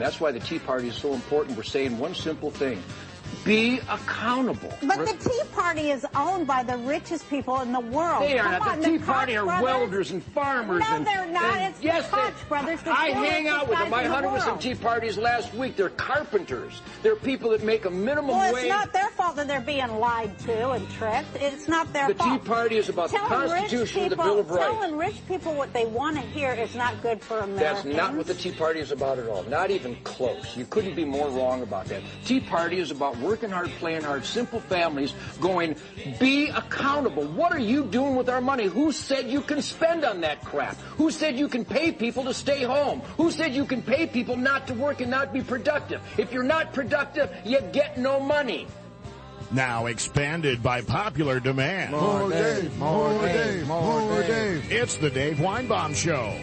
That's why the Tea Party is so important. We're saying one simple thing. Be accountable. But the Tea Party is owned by the richest people in the world. They are not. The Tea Party are welders and farmers. No, they're not. It's the Koch brothers. I hang out with them. I hunted with some Tea Parties last week. They're carpenters. They're people that make a minimum wage. Well, it's not their fault that they're being lied to and tricked. It's not their fault. The Tea Party is about the Constitution and the Bill of Rights. Telling rich people what they want to hear is not good for Americans. That's not what the Tea Party is about at all. Not even close. You couldn't be more wrong about that. Tea Party is about working hard, playing hard, simple families going, be accountable. What are you doing with our money? Who said you can spend on that crap? Who said you can pay people to stay home? Who said you can pay people not to work and not be productive? If you're not productive, you get no money. Now expanded by popular demand. More Dave, more Dave, more Dave. It's the Dave Weinbaum Show.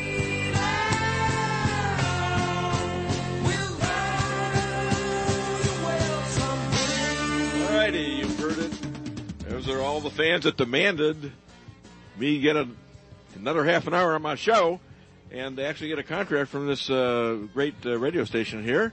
Alrighty, you've heard it. Those are all the fans that demanded me get another half an hour on my show, and they actually get a contract from this great radio station here.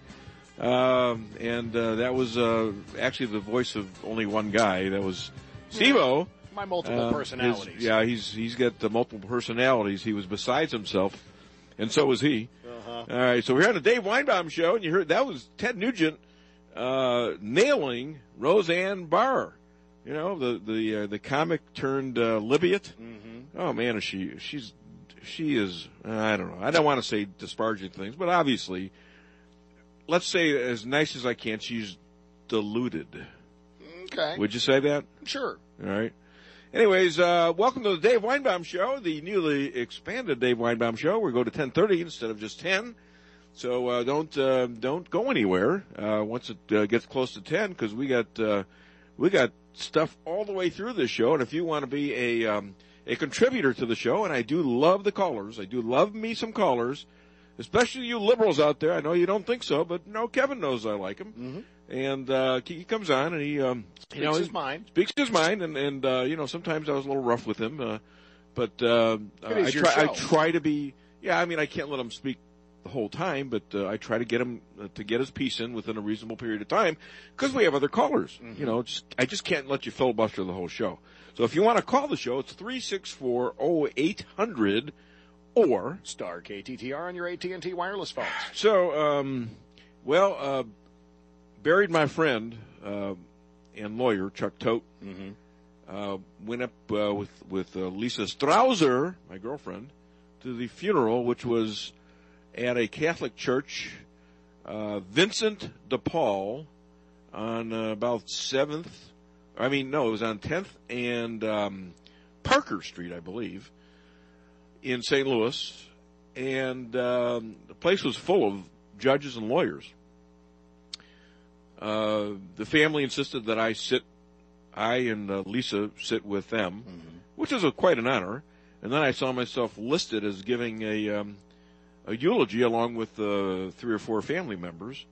That was actually the voice of only one guy. That was Steve-O. My multiple personalities. He's got the multiple personalities. He was besides himself, and so was he. All right, so we're on the Dave Weinbaum Show, and you heard that was Ted Nugent nailing Roseanne Barr. You know, the comic turned Libet. Mm-hmm. Oh man, she is, I don't know. I don't want to say disparaging things, but obviously, let's say as nice as I can, she's deluded. Okay. Would you say that? Sure. All right. Anyways, welcome to the Dave Weinbaum Show, the newly expanded Dave Weinbaum Show. We go to 10:30 instead of just 10. So don't go anywhere once it gets close to 10, because we got stuff all the way through this show. And if you want to be a contributor to the show, and I do love the callers, I do love me some callers, especially you liberals out there. I know you don't think so, but no, Kevin knows I like him. Mm-hmm. And he comes on and he speaks his mind. Speaks his mind, and sometimes I was a little rough with him, but I try to be. Yeah, I mean, I can't let him speak the whole time, but I try to get him to get his piece in within a reasonable period of time, because we have other callers. Mm-hmm. I just can't let you filibuster the whole show. So if you want to call the show, it's 364-0800 or star KTTR on your AT&T wireless phones. So, buried my friend and lawyer Chuck Tote. Mm-hmm. Went up with Lisa Strauser, my girlfriend, to the funeral, which was at a Catholic church, Vincent de Paul, on about 7th. I mean, no, it was on 10th and Parker Street, I believe, in St. Louis. And the place was full of judges and lawyers. The family insisted that I and Lisa sit with them, mm-hmm. which is quite an honor. And then I saw myself listed as giving a eulogy along with 3 or 4 family members.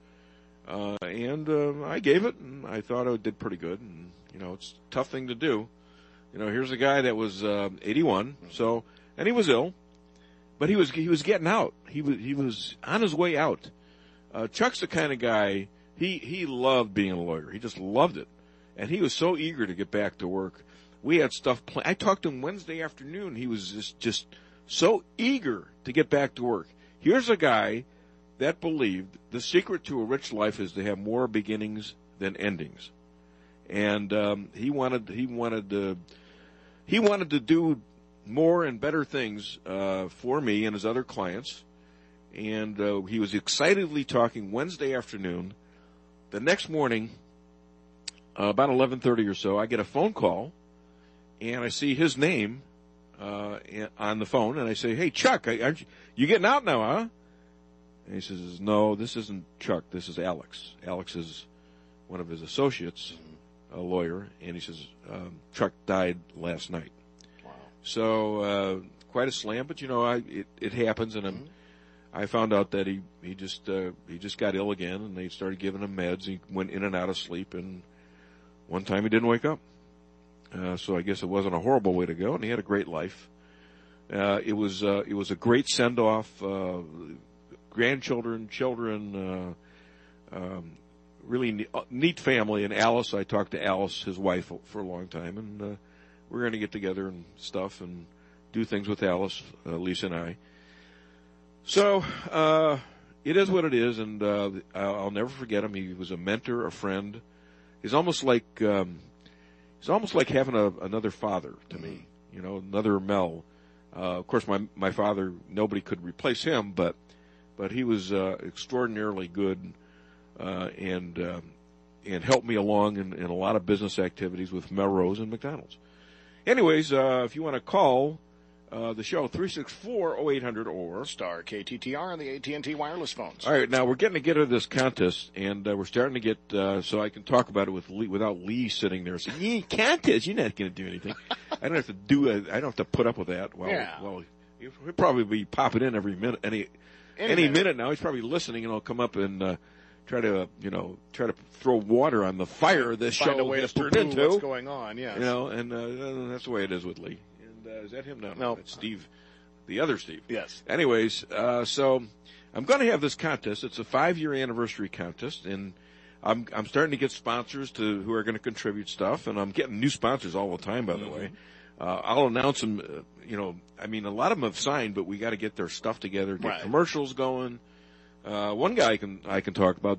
I gave it, and I thought I did pretty good. And, it's a tough thing to do. Here's a guy that was 81, so, and he was ill, but he was getting out. He was on his way out. Chuck's the kind of guy, he loved being a lawyer. He just loved it. And he was so eager to get back to work. We had stuff planned. I talked to him Wednesday afternoon. He was just so eager to get back to work. Here's a guy that believed the secret to a rich life is to have more beginnings than endings. And he wanted to do more and better things for me and his other clients. And he was excitedly talking Wednesday afternoon. The next morning, about 11:30 or so, I get a phone call, and I see his name on the phone, and I say, "Hey, Chuck, aren't you getting out now, huh?" And he says, "No, this isn't Chuck. This is Alex. Alex is one of his associates, a lawyer." And he says, "Chuck died last night." Wow. So quite a slam, but it happens, and I found out that he just got ill again, and they started giving him meds. He went in and out of sleep, and one time he didn't wake up. So I guess it wasn't a horrible way to go, and he had a great life. It was a great send-off. grandchildren, children, really neat family. And Alice, I talked to Alice, his wife, for a long time, and we're going to get together and stuff and do things with Alice, Lisa and I. So it is what it is, and I'll never forget him. He was a mentor, a friend. He's almost like having another father to me. Another Mel. Of course, my father, nobody could replace him, but he was extraordinarily good and helped me along in a lot of business activities with Melrose and McDonald's. Anyways, if you want to call the show, 364-0800 or star KTTR on the AT&T wireless phones. All right, now we're getting together this contest, and we're starting to get so I can talk about it with Lee, without Lee sitting there saying, "Contest, you're not going to do anything." I don't have to put up with that. Well, he'll probably be popping in every minute, any minute now. He's probably listening, and he'll come up and try to throw water on the fire this Find show a way to turned into. What's going on? Yes. And that's the way it is with Lee. And is that him? No, it's Steve, the other Steve. Yes. Anyways, so I'm going to have this contest. It's a 5-year anniversary contest, and I'm starting to get sponsors who are going to contribute stuff, and I'm getting new sponsors all the time. By the way, I'll announce them. A lot of them have signed, but we got to get their stuff together, get commercials going. One guy I can talk about.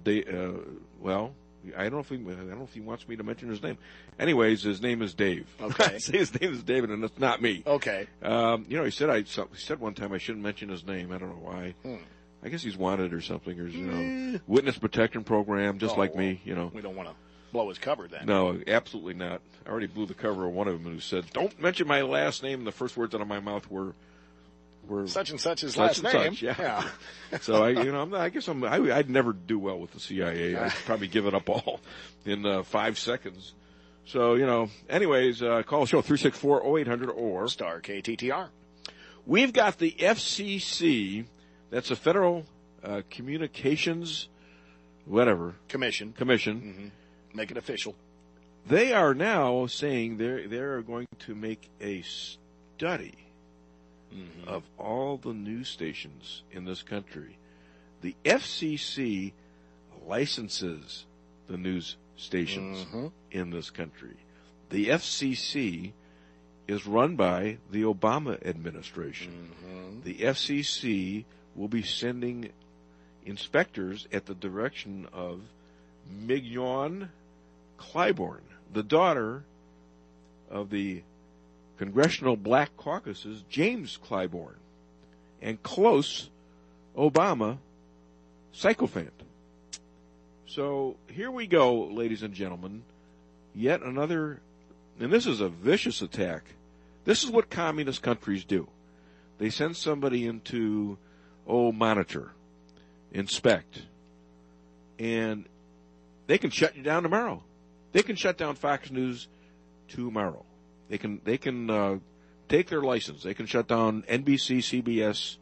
I don't know if he wants me to mention his name. Anyways, his name is Dave. Okay. I say his name is David, and it's not me. Okay. He said one time I shouldn't mention his name. I don't know why. I guess he's wanted or something, or witness protection program, just like me. We don't want to blow his cover then. No, absolutely not. I already blew the cover of one of them who said, "Don't mention my last name." And the first words out of my mouth were such and such's last name. Such, yeah. So I'd never do well with the CIA. I'd probably give it up all in 5 seconds. So anyways, call the show 364-0800 or star KTTR. We've got the FCC. That's a Federal Communications, Commission. Mm-hmm. Make it official. They are now saying they're going to make a study of all the news stations in this country. The FCC licenses the news stations in this country. The FCC is run by the Obama administration. The FCC will be sending inspectors at the direction of Mignon Clyburn, the daughter of the Congressional Black Caucus's James Clyburn, and close Obama sycophant. So here we go, ladies and gentlemen, yet another, and this is a vicious attack. This is what communist countries do. They send somebody into, monitor, inspect, and they can shut you down tomorrow. They can shut down Fox News tomorrow. They can take their license. They can shut down NBC, CBS.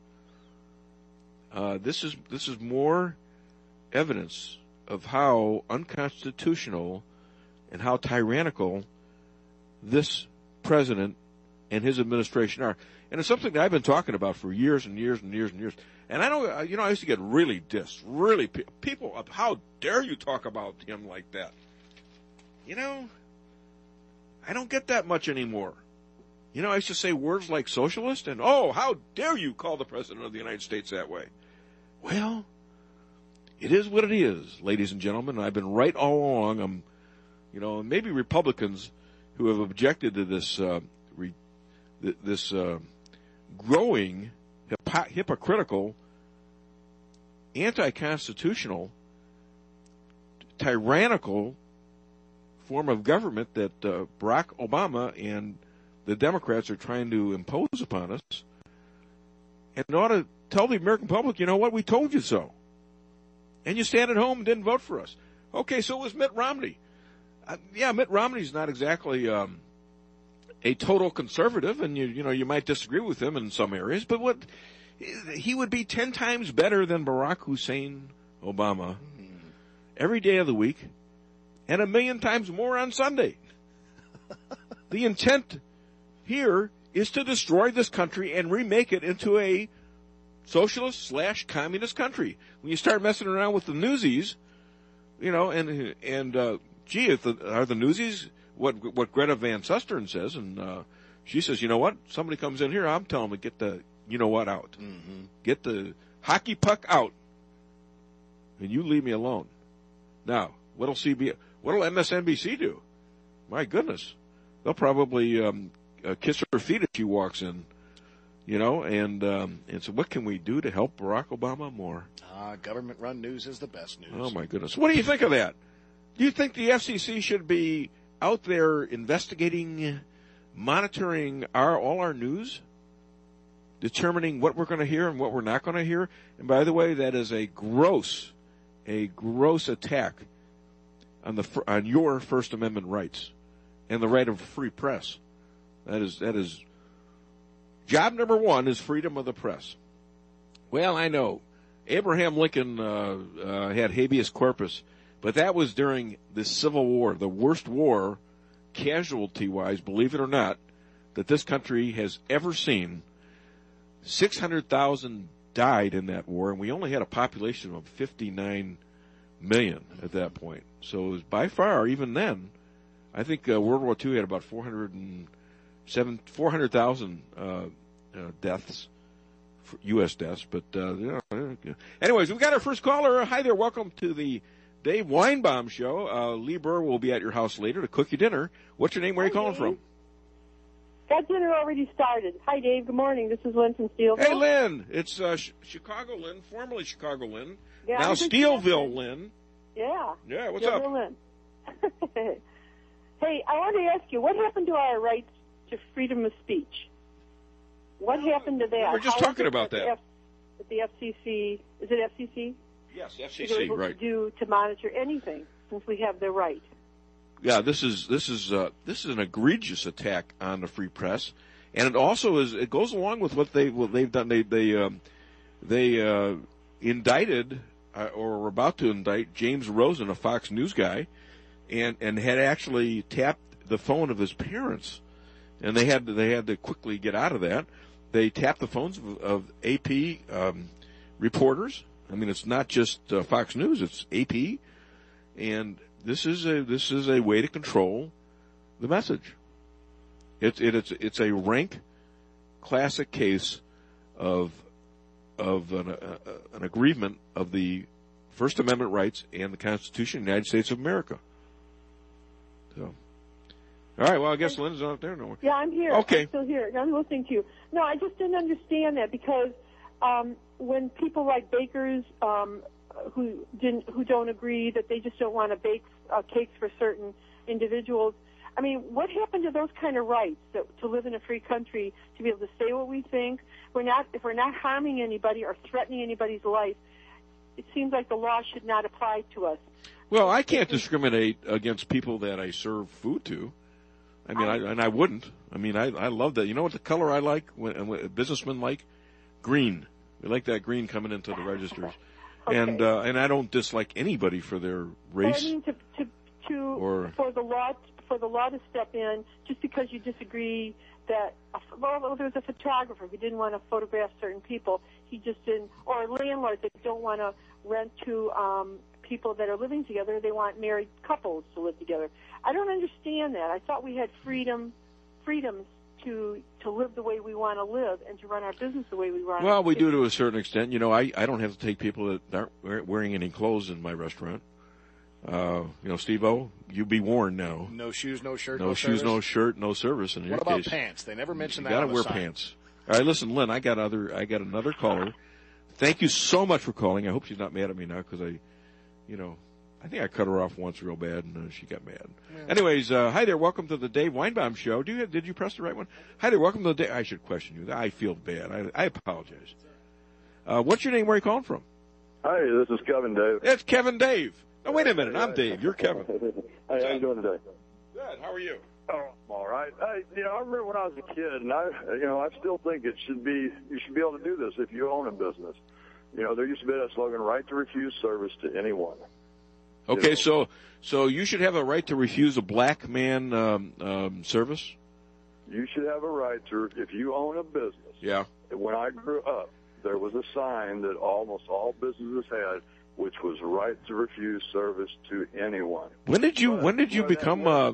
This is more evidence of how unconstitutional and how tyrannical this president and his administration are. And it's something that I've been talking about for years and years and years and years. And I know, I used to get really dissed. Really, people, how dare you talk about him like that? I don't get that much anymore. I used to say words like socialist and, how dare you call the President of the United States that way? Well, it is what it is, ladies and gentlemen. I've been right all along. Maybe Republicans who have objected to this, growing, hypocritical, anti-constitutional, tyrannical form of government that Barack Obama and the Democrats are trying to impose upon us, and ought to tell the American public, you know what, we told you so. And you stand at home and didn't vote for us. Okay, so it was Mitt Romney. Mitt Romney's not exactly a total conservative, and you might disagree with him in some areas, but he would be 10 times better than Barack Hussein Obama every day of the week, and 1,000,000 times more on Sunday. The intent here is to destroy this country and remake it into a socialist/communist country. When you start messing around with the newsies, are the newsies what Greta Van Susteren says, and she says, you know what? Somebody comes in here, I'm telling them to get the out. Mm-hmm. Get the hockey puck out, and you leave me alone. Now, what'll MSNBC do? My goodness, they'll probably kiss her feet as she walks in, and so what can we do to help Barack Obama more? Government-run news is the best news. Oh my goodness, what do you think of that? Do you think the FCC should be out there investigating, monitoring all our news, determining what we're going to hear and what we're not going to hear? And by the way, that is a gross attack on your First Amendment rights and the right of free press. That is job number one is freedom of the press. Well, I know Abraham Lincoln had habeas corpus, but that was during the Civil War, the worst war, casualty-wise, believe it or not, that this country has ever seen. 600,000 died in that war, and we only had a population of 59 million at that point. So it was by far, even then, I think World War II had about 400,000 deaths, U.S. deaths. But anyways, we got our first caller. Hi there, welcome to the Dave Weinbaum Show. Lee Burr will be at your house later to cook you dinner. What's your name? Where are you calling from? That dinner already started. Hi, Dave. Good morning. This is Lynn from Steelville. Hey, Lynn. It's Chicago Lynn, formerly Chicago Lynn. Yeah, now Steelville Lynn. Yeah. Yeah, what's Steelville up? Lynn. Hey, I want to ask you, what happened to our rights to freedom of speech? What happened to that? We were just talking about that. At the FCC, is it FCC? Yes, FCC, right. To monitor anything since we have the right. Yeah, this is an egregious attack on the free press, and it also it goes along with what they've done. They indicted or were about to indict James Rosen, a Fox News guy, and had actually tapped the phone of his parents, and they had to quickly get out of that. They tapped the phones of AP reporters. I mean, it's not just Fox News; it's AP, and this is a way to control the message. It's a rank, classic case of an aggrievement of the First Amendment rights and the Constitution of the United States of America. So, all right. Well, I guess Lynn's not there no more. Yeah, I'm here. Okay, I'm still here. I'm listening to you. No, I just didn't understand that because when people like bakers who don't agree that they just don't want to bake cakes for certain individuals. I mean, what happened to those kind of rights to live in a free country, to be able to say what we think? If we're not harming anybody or threatening anybody's life, it seems like the law should not apply to us. Well, I can't discriminate against people that I serve food to. I mean, I wouldn't. I mean, I love that. You know what the color I like? What businessmen like? Green. We like that green coming into the registers. Okay. And I don't dislike anybody for their race. But I mean, for the law to step in just because you disagree that there was a photographer who didn't want to photograph certain people, he just didn't, or landlords that don't want to rent to people that are living together. They want married couples to live together. I don't understand that. I thought we had freedoms to live the way we want to live and to run our business the way we run. Well, we do to a certain extent. You know, I don't have to take people that aren't wearing any clothes in my restaurant. Steve-O, you be warned now. No shoes, no shirt, no shoes, service. No shirt, no service. In your case, what about pants? They never mentioned that. You gotta wear pants. All right, listen, Lynn, I got another caller. Thank you so much for calling. I hope she's not mad at me now because I think I cut her off once real bad and she got mad. Yeah. Anyways, hi there. Welcome to the Dave Weinbaum Show. Did you press the right one? Hi there. Welcome to the Dave. I should question you. I feel bad. I apologize. What's your name? Where are you calling from? Hi, this is Kevin Dave. It's Kevin Dave. No, wait a minute. I'm Dave. You're Kevin. Hey, how you doing today? Good. How are you? Oh, I'm all right. I remember when I was a kid, and I still think you should be able to do this if you own a business. There used to be that slogan, right to refuse service to anyone. Okay, so you should have a right to refuse a black man service? You should have a right to, if you own a business. Yeah. When I grew up, there was a sign that almost all businesses had, which was right to refuse service to anyone. When did you become a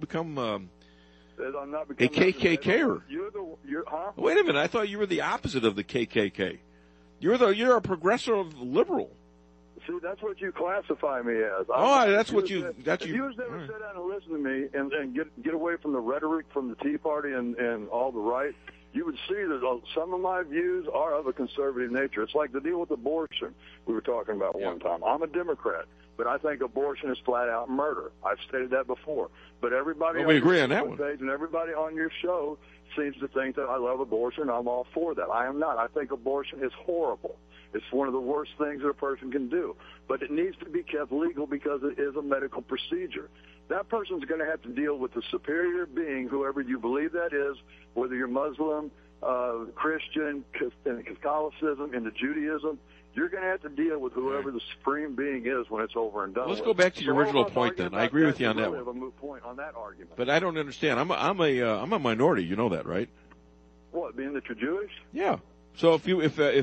KKKer? Wait a minute, I thought you were the opposite of the KKK. You're a progressive liberal. See, that's what you classify me as. If you ever sit down and listen to me and get away from the rhetoric from the Tea Party and all the right, you would see that some of my views are of a conservative nature. It's like the deal with abortion we were talking about one time. I'm a Democrat, but I think abortion is flat out murder. I've stated that before. But everybody we agree on that one. Page and everybody on your show seems to think that I love abortion. I'm all for that. I am not. I think abortion is horrible. It's one of the worst things that a person can do. But it needs to be kept legal because it is a medical procedure. That person's going to have to deal with the superior being, whoever you believe that is, whether you're Muslim, Christian, in Catholicism, into Judaism. You're going to have to deal with whoever the supreme being is when it's over and done. Let's go back to your original point then. I agree with you on that one. Have a moot point on that argument. But I don't understand. I'm a minority. You know that, right? What, being that you're Jewish? Yeah. So if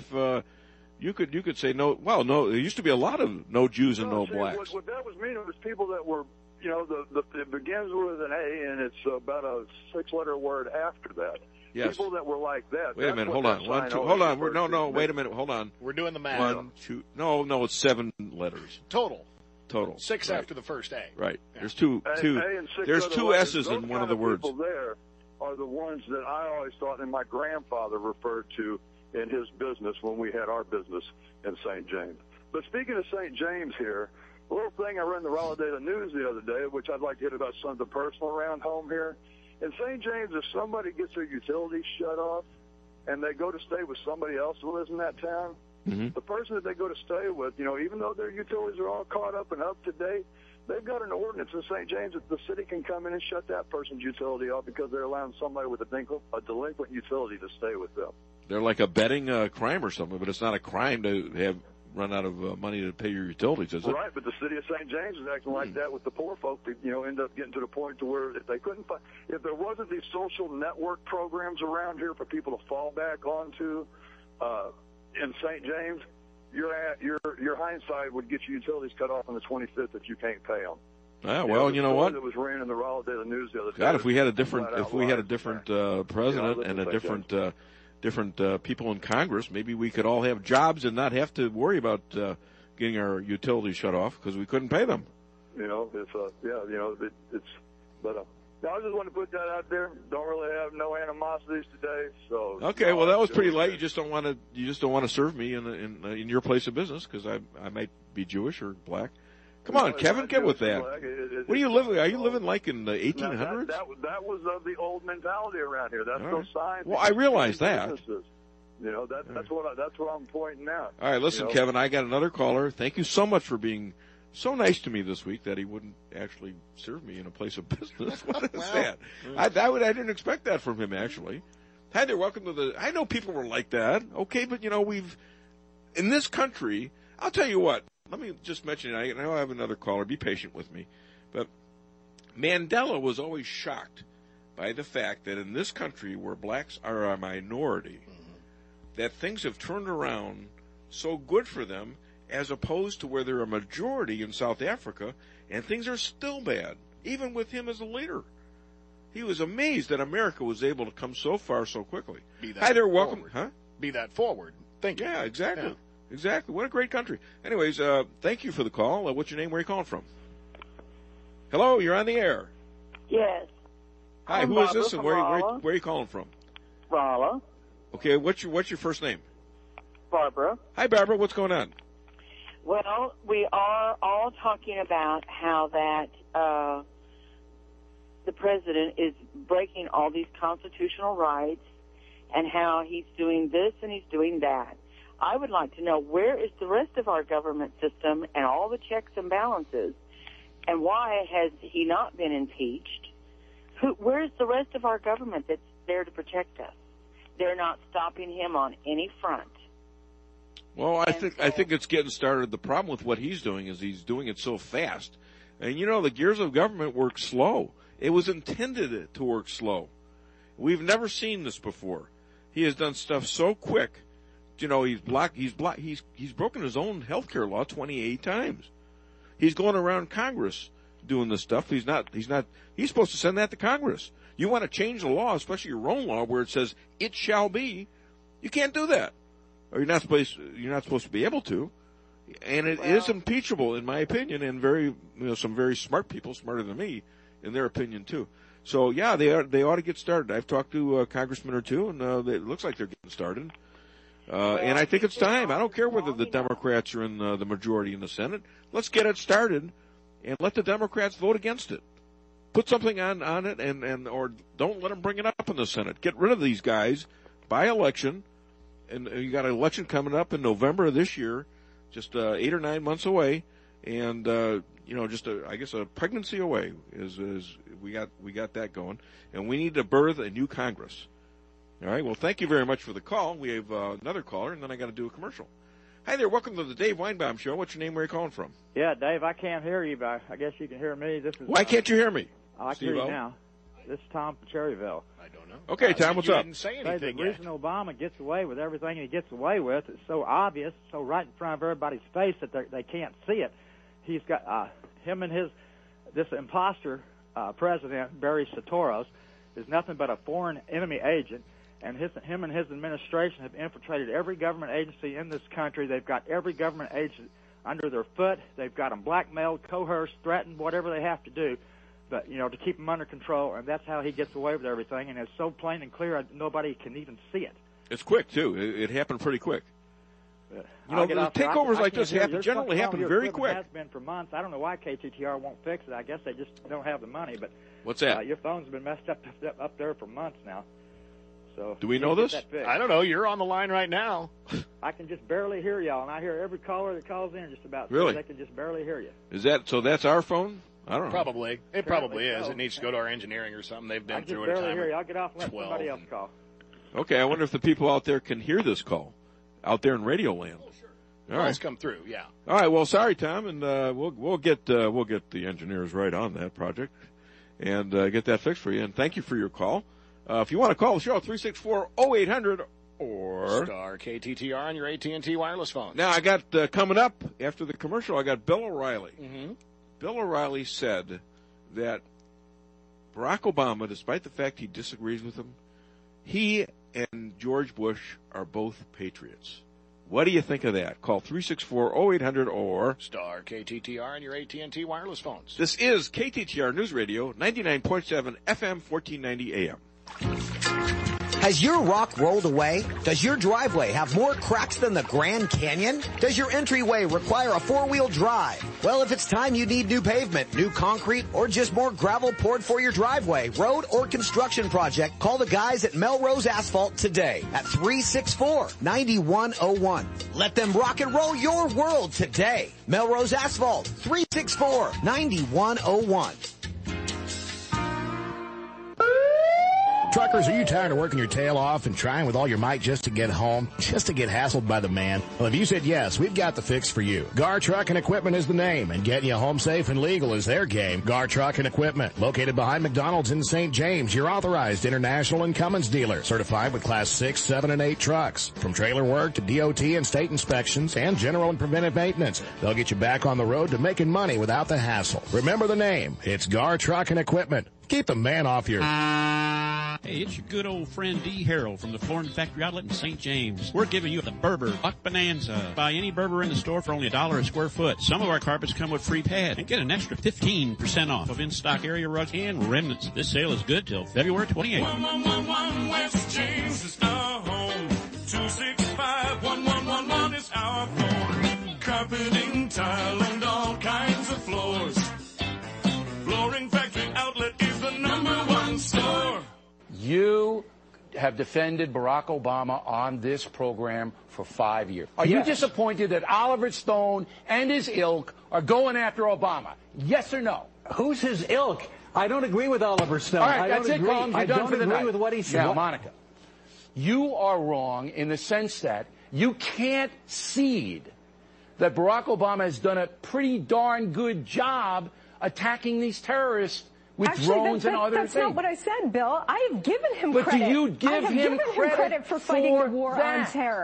you could say no. Well, no. There used to be a lot of no Jews and no blacks. What that was meaning was people that were, it begins with an A and it's about a 6-letter word after that. Yes. People that were like that. Wait a minute. Hold on. Hold on. No. Wait a minute. Hold on. We're doing the math. 1, 2. No. It's 7 letters total. 6 after the first A. Right. Yeah. There's two. There's 2 S's in one of the words. People there are the ones that I always thought, and my grandfather referred to in his business when we had our business in St. James. But speaking of St. James here, a little thing I read in the Raleigh Daily News the other day, which I'd like to hit about something personal around home here. In St. James, if somebody gets their utilities shut off and they go to stay with somebody else who lives in that town, the person that they go to stay with, even though their utilities are all caught up and up to date, they've got an ordinance in St. James that the city can come in and shut that person's utility off because they're allowing somebody with a delinquent utility to stay with them. They're like abetting a crime or something, but it's not a crime to have run out of money to pay your utilities, is it? Right, but the city of St. James is acting like that with the poor folk. That, end up getting to the point to where if there wasn't these social network programs around here for people to fall back onto in St. James, your hindsight would get your utilities cut off on the 25th if you can't pay them. Yeah, well, you know what? It was ran in the Raleigh Daily News the other day. God, if we had a different president and a different people in Congress, maybe we could all have jobs and not have to worry about getting our utilities shut off because we couldn't pay them. I just want to put that out there. Don't really have no animosities today. So okay, well, that was pretty light. You just don't want to serve me in your place of business because I might be Jewish or black. Come on, Kevin, get with that. What are you living? Are you living like in the 1800s? That was of the old mentality around here. That's no sign. Well, I realize that. That's what I'm pointing out. All right, listen, Kevin, I got another caller. Thank you so much for being so nice to me this week that he wouldn't actually serve me in a place of business. What is that? I didn't expect that from him, actually. Hi there, welcome to I know people were like that, okay, but, we've, in this country, I'll tell you what, let me just mention it. I know I have another caller. Be patient with me. But Mandela was always shocked by the fact that in this country where blacks are a minority, that things have turned around so good for them as opposed to where they're a majority in South Africa, and things are still bad, even with him as a leader. He was amazed that America was able to come so far so quickly. Hi there, welcome. Huh? Be that forward. Thank you. Yeah, exactly. Yeah. Exactly. What a great country. Anyways, thank you for the call. What's your name? Where are you calling from? Hello, you're on the air. Yes. Hi, who is this and where are you calling from? Raleigh. Okay, what's your first name? Barbara. Hi, Barbara. What's going on? Well, we are all talking about how that the president is breaking all these constitutional rights and how he's doing this and he's doing that. I would like to know, where is the rest of our government system and all the checks and balances, and why has he not been impeached? Where is the rest of our government that's there to protect us? They're not stopping him on any front. Well, I think it's getting started. The problem with what he's doing is he's doing it so fast. And, the gears of government work slow. It was intended to work slow. We've never seen this before. He has done stuff so quick He's broken his own health care law 28 times. He's going around Congress doing this stuff. He's supposed to send that to Congress. You want to change the law, especially your own law, where it says it shall be. You can't do that, or you're not supposed to be able to. And it is impeachable, in my opinion, and some very smart people, smarter than me, in their opinion too. So yeah, they ought to get started. I've talked to a congressman or two, and it looks like they're getting started. And I think it's time. I don't care whether the Democrats are in the majority in the Senate. Let's get it started, and let the Democrats vote against it. Put something on it, or don't let them bring it up in the Senate. Get rid of these guys by election, and you got an election coming up in November of this year, just 8 or 9 months away, and I guess a pregnancy away is we got that going, and we need to birth a new Congress. All right. Well, thank you very much for the call. We have another caller, and then I got to do a commercial. Hi there. Welcome to the Dave Weinbaum Show. What's your name? Where are you calling from? Yeah, Dave, I can't hear you, but I guess you can hear me. Why can't you hear me? I can hear you now. This is Tom from Cherryville. I don't know. Okay, Tom, what's up? Didn't say anything the reason Obama gets away with everything he gets away with is so obvious, so right in front of everybody's face that they can't see it. He's got him and this imposter president, Barry Soetoro, is nothing but a foreign enemy agent. And him and his administration have infiltrated every government agency in this country. They've got every government agency under their foot. They've got them blackmailed, coerced, threatened, whatever they have to do, but to keep them under control. And that's how he gets away with everything. And it's so plain and clear, nobody can even see it. It's quick too. It happened pretty quick. The takeovers like this generally happen very quick. It has been for months. I don't know why KTTR won't fix it. I guess they just don't have the money. But what's that? Your phone's been messed up there for months now. So do we know this? I don't know. You're on the line right now. I can just barely hear y'all, and I hear every caller that calls in just about. Really? They can just barely hear you. Is that so? That's our phone? I don't know. Probably. It probably is. It needs to go to our engineering or something. They've been through it a time. I just barely hear you. I'll get off and let somebody else call. Okay. I wonder if the people out there can hear this call, out there in Radio Land. Oh, sure. All right. Let's come through. Yeah. All right. Well, sorry, Tom, and we'll get the engineers right on that project and get that fixed for you. And thank you for your call. If you want to call the show, 364-0800 or star KTTR on your AT&T wireless phone. Now, I got coming up after the commercial, I got Bill O'Reilly. Mm-hmm. Bill O'Reilly said that Barack Obama, despite the fact he disagrees with him, he and George Bush are both patriots. What do you think of that? Call 364-0800 or star KTTR on your AT&T wireless phones. This is KTTR News Radio, 99.7 FM, 1490 AM. Has your rock rolled away? Does your driveway have more cracks than the Grand Canyon? Does your entryway require a four-wheel drive? Well, if it's time you need new pavement, new concrete, or just more gravel poured for your driveway, road, or construction project, call the guys at Melrose Asphalt today at 364-9101. Let them rock and roll your world today. Melrose Asphalt, 364-9101. Truckers, are you tired of working your tail off and trying with all your might just to get home? Just to get hassled by the man? Well, if you said yes, we've got the fix for you. Gar Truck and Equipment is the name, and getting you home safe and legal is their game. Gar Truck and Equipment, located behind McDonald's in St. James, your authorized International and Cummins dealer, certified with Class 6, 7, and 8 trucks. From trailer work to DOT and state inspections and general and preventive maintenance, they'll get you back on the road to making money without the hassle. Remember the name. It's Gar Truck and Equipment. Keep the man off your... Hey, it's your good old friend D. Harrell from the Flooring Factory Outlet in St. James. We're giving you the Berber Buck Bonanza. Buy any Berber in the store for only $1 a square foot. Some of our carpets come with free pads and get an extra 15% off of in-stock area rugs and remnants. This sale is good till February 28th. 1111 West James is our home. 265-1111 is our phone. Carpeting, tile, and all kinds of floors. Flooring Factory Outlet is the #1 store. You have defended Barack Obama on this program for 5 years. Are you disappointed that Oliver Stone and his ilk are going after Obama? Yes or no? Who's his ilk? I don't agree with Oliver Stone. All right, that's it, Collins. You're done for the night. I don't agree with what he said. Now, Monica, you are wrong in the sense that you can't cede that Barack Obama has done a pretty darn good job attacking these terrorists with drones and other things. That's not what I said, Bill. I have given him credit. But do you give him credit for fighting the war on terror?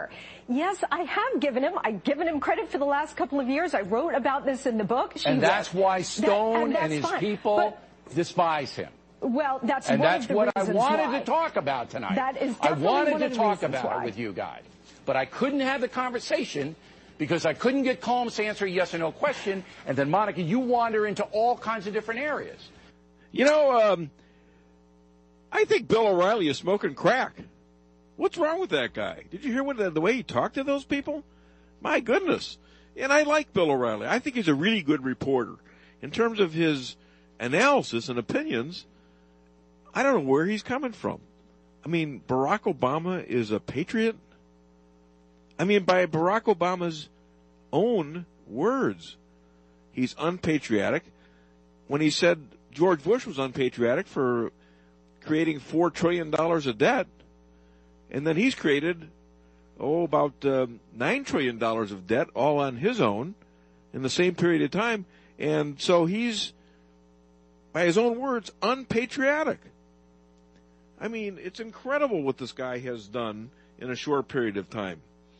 Yes, I have given him. I've given him credit for the last couple of years. I wrote about this in the book. And that's why Stone and his people despise him. Well, that's and one that's of the what I reasons wanted why. to talk about tonight. That is I definitely wanted one to of the talk reasons about why. it with you guys, but I couldn't have the conversation because I couldn't get Combs to answer a yes or no question, and then, Monica, you wander into all kinds of different areas. You know, I think Bill O'Reilly is smoking crack. What's wrong with that guy? Did you hear the way he talked to those people? My goodness. And I like Bill O'Reilly. I think he's a really good reporter. In terms of his analysis and opinions, I don't know where he's coming from. I mean, Barack Obama is a patriot. I mean, by Barack Obama's own words, he's unpatriotic. When he said George Bush was unpatriotic for creating $4 trillion of debt, and then he's created, about $9 trillion of debt all on his own in the same period of time. And so he's, by his own words, unpatriotic. I mean, it's incredible what this guy has done in a short period of time.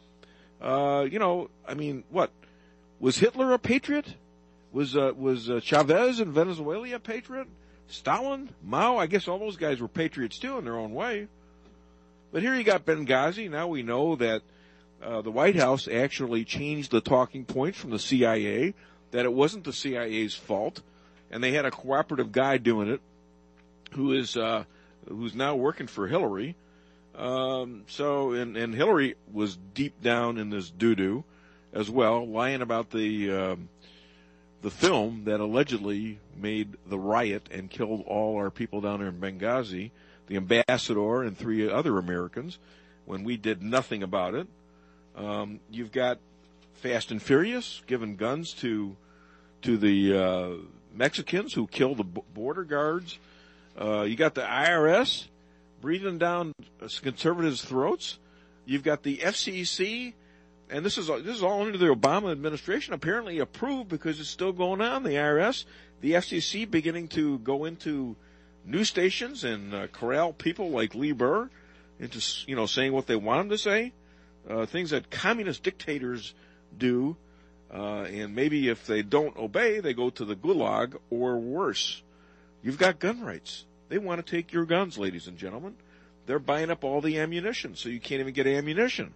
What? Was Hitler a patriot? Was Chavez in Venezuela a patriot? Stalin? Mao? I guess all those guys were patriots too in their own way. But here you got Benghazi. Now we know that the White House actually changed the talking points from the CIA, that it wasn't the CIA's fault, and they had a cooperative guy doing it who's now working for Hillary. And Hillary was deep down in this doo-doo as well, lying about the film that allegedly made the riot and killed all our people down there in Benghazi, the ambassador and 3 other Americans, when we did nothing about it. You've got Fast and Furious giving guns to the Mexicans who killed the border guards. You got the IRS breathing down conservatives' throats. You've got the FCC, and this is all under the Obama administration, apparently approved because it's still going on. The IRS, the FCC beginning to go into news stations and corral people like Lee Burr into saying what they want them to say, things that communist dictators do, and maybe if they don't obey, they go to the gulag or worse. You've got gun rights. They want to take your guns, ladies and gentlemen. They're buying up all the ammunition, so you can't even get ammunition.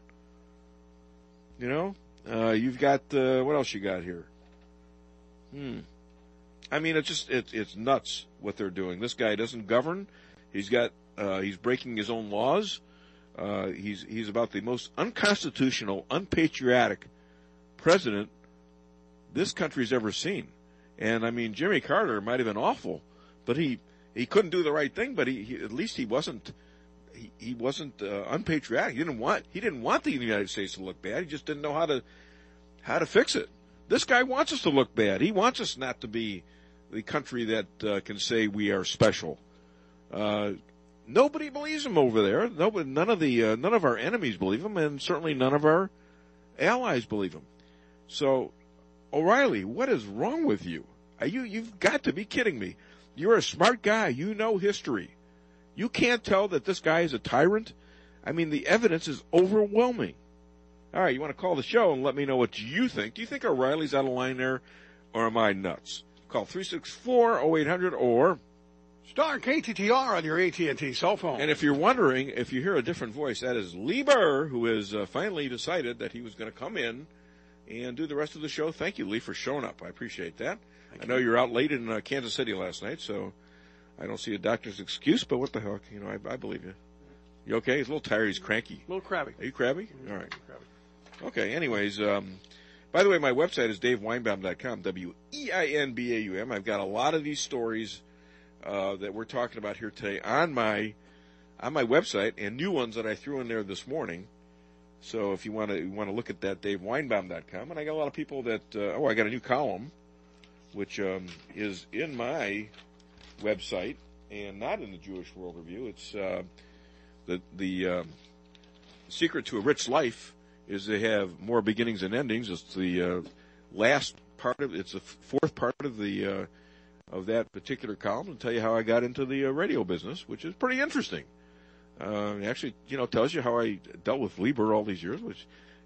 You've got, what else you got here? I mean, it's nuts what they're doing. This guy doesn't govern. He's breaking his own laws. He's about the most unconstitutional, unpatriotic president this country's ever seen. And I mean, Jimmy Carter might have been awful, but he couldn't do the right thing. But at least he wasn't unpatriotic. He didn't want the United States to look bad. He just didn't know how to fix it. This guy wants us to look bad. He wants us not to be the country that can say we are special. Nobody believes him over there. None of our enemies believe him, and certainly none of our allies believe him. So, O'Reilly, what is wrong with you? You've got to be kidding me. You're a smart guy. You know history. You can't tell that this guy is a tyrant? I mean, the evidence is overwhelming. All right, you want to call the show and let me know what you think. Do you think O'Reilly's out of line there, or am I nuts? Call 364-0800 or star KTTR on your AT&T cell phone. And if you're wondering, if you hear a different voice, that is Lee Burr, who has finally decided that he was going to come in and do the rest of the show. Thank you, Lee, for showing up. I appreciate that. I know you're out late in Kansas City last night, so I don't see a doctor's excuse, but what the heck? I believe you. You okay? He's a little tired. He's cranky. A little crabby. Are you crabby? All right. Crabby. Okay, anyways, by the way, my website is DaveWeinbaum.com, WEINBAUM. I've got a lot of these stories that we're talking about here today on my website, and new ones that I threw in there this morning. So if you want to look at that, DaveWeinbaum.com. And I got a lot of people that I got a new column, which is in my website and not in the Jewish World Review. It's the secret to a rich life is they have more beginnings and endings. It's the last part of it's the fourth part of the of that particular column, and tell you how I got into the radio business, which is pretty interesting. It actually, tells you how I dealt with Lee Burr all these years, which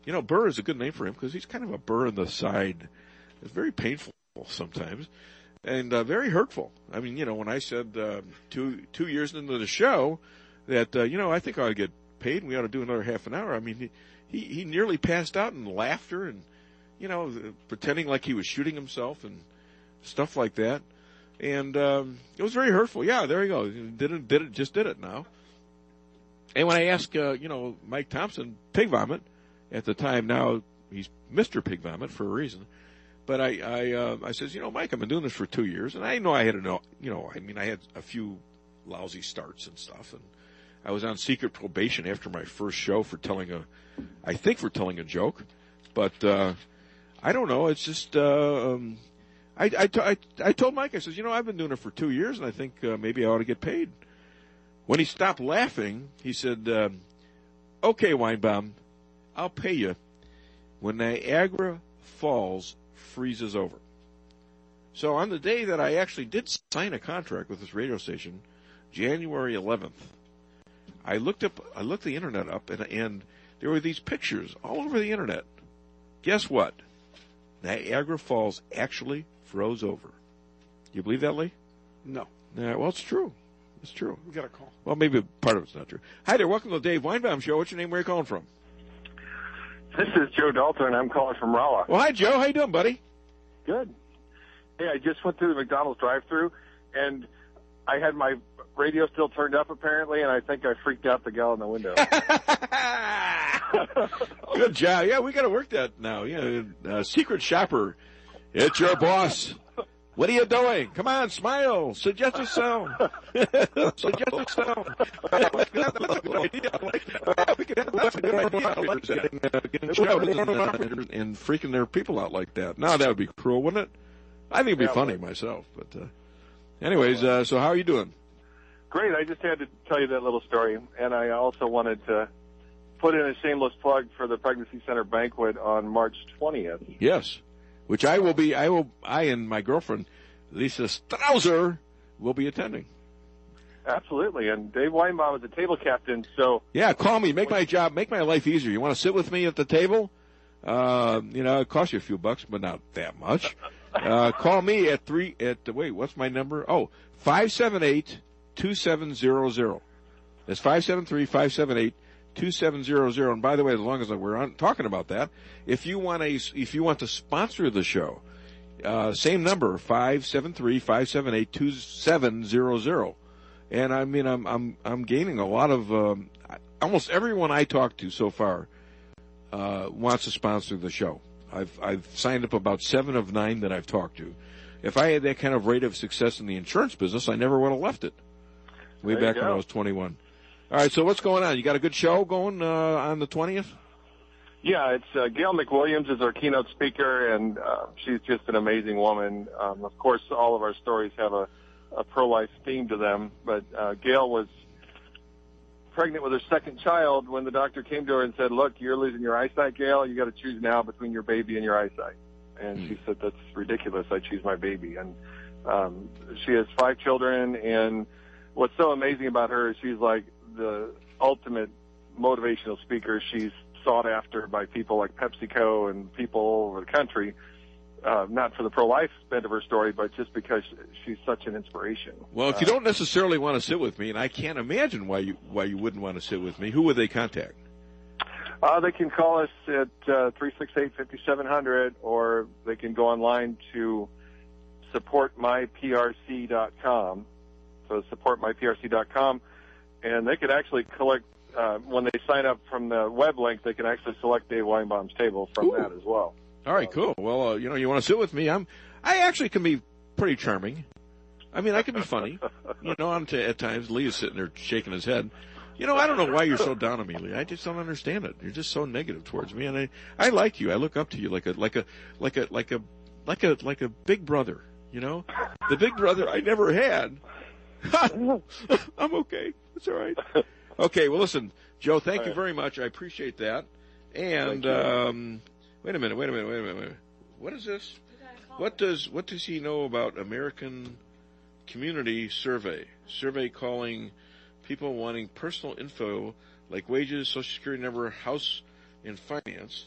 Burr is a good name for him because he's kind of a burr in the side. It's very painful sometimes and very hurtful. I mean, when I said 2 years into the show that, I think I ought to get paid and we ought to do another half an hour. I mean, he nearly passed out in laughter and, pretending like he was shooting himself and stuff like that. And it was very hurtful. Yeah, there you go. Just did it now. And when I asked, Mike Thompson, Pig Vomit, at the time, now he's Mr. Pig Vomit for a reason. But I says, Mike, I've been doing this for 2 years, and I know I had I had a few lousy starts and stuff, and I was on secret probation after my first show for telling a joke, but I don't know. It's just I told Mike, I says, I've been doing it for 2 years, and I think maybe I ought to get paid. When he stopped laughing, he said, "Okay, Weinbaum, I'll pay you when Niagara Falls freezes over." So on the day that I actually did sign a contract with this radio station, January 11th, I looked the internet up, and there were these pictures all over the internet. Guess what? Niagara Falls actually froze over. You believe that, Lee? No. Well, it's true. It's true. We got a call. Well, maybe part of it's not true. Hi there. Welcome to the Dave Weinbaum Show. What's your name? Where are you calling from? This is Joe Dalton, and I'm calling from Rolla. Well, hi, Joe. How you doing, buddy? Good. Hey, I just went through the McDonald's drive-thru, and I had my radio still turned up, apparently, and I think I freaked out the gal in the window. Good job. Yeah, we got to work that now. Secret shopper. It's your boss. What are you doing? Come on, smile. Suggest a sound. Suggest a sound. We could have that's a good idea. And freaking their people out like that. Now that would be cruel, wouldn't it? I think it'd be funny myself. But anyways, so how are you doing? Great. I just had to tell you that little story, and I also wanted to put in a shameless plug for the Pregnancy Center banquet on March 20th. Yes. Which I and my girlfriend, Lisa Strauser, will be attending. Absolutely. And Dave Weinbaum is a table captain, so. Yeah, call me. Make my life easier. You want to sit with me at the table? It costs you a few bucks, but not that much. Call me what's my number? 578-2700. That's 573-578-2700. And by the way, as long as we're talking about that, if you want to sponsor the show, same number, 573-578-2700. And I mean, I'm gaining a lot of, almost everyone I talk to so far, wants to sponsor the show. I've signed up about 7 of 9 that I've talked to. If I had that kind of rate of success in the insurance business, I never would have left it. Way back when I was 21. All right, so what's going on? You got a good show going on the 20th? Yeah, it's Gail McWilliams is our keynote speaker, and she's just an amazing woman. Of course, all of our stories have a pro-life theme to them, but Gail was pregnant with her second child when the doctor came to her and said, "Look, you're losing your eyesight, Gail. You got to choose now between your baby and your eyesight." And she said, "That's ridiculous. I choose my baby." And she has 5 children, and what's so amazing about her is she's like the ultimate motivational speaker. She's sought after by people like PepsiCo and people all over the country, not for the pro-life bent of her story, but just because she's such an inspiration. Well, if you don't necessarily want to sit with me, and I can't imagine why you wouldn't want to sit with me, who would they contact? They can call us at 368-5700, or they can go online to supportmyprc.com. So supportmyprc.com, and they could actually collect, when they sign up from the web link, they can actually select Dave Weinbaum's table from that as well. All right, cool. Well, you want to sit with me? I actually can be pretty charming. I mean, I can be funny. At times, Lee is sitting there shaking his head. I don't know why you're so down on me, Lee. I just don't understand it. You're just so negative towards me, and I like you. I look up to you like a big brother. The big brother I never had. I'm okay. It's all right. Okay. Well, listen, Joe. Thank you very much. I appreciate that. And wait a minute. What is this? What does he know about American Community Survey? Survey calling people wanting personal info like wages, Social Security number, house, and finance.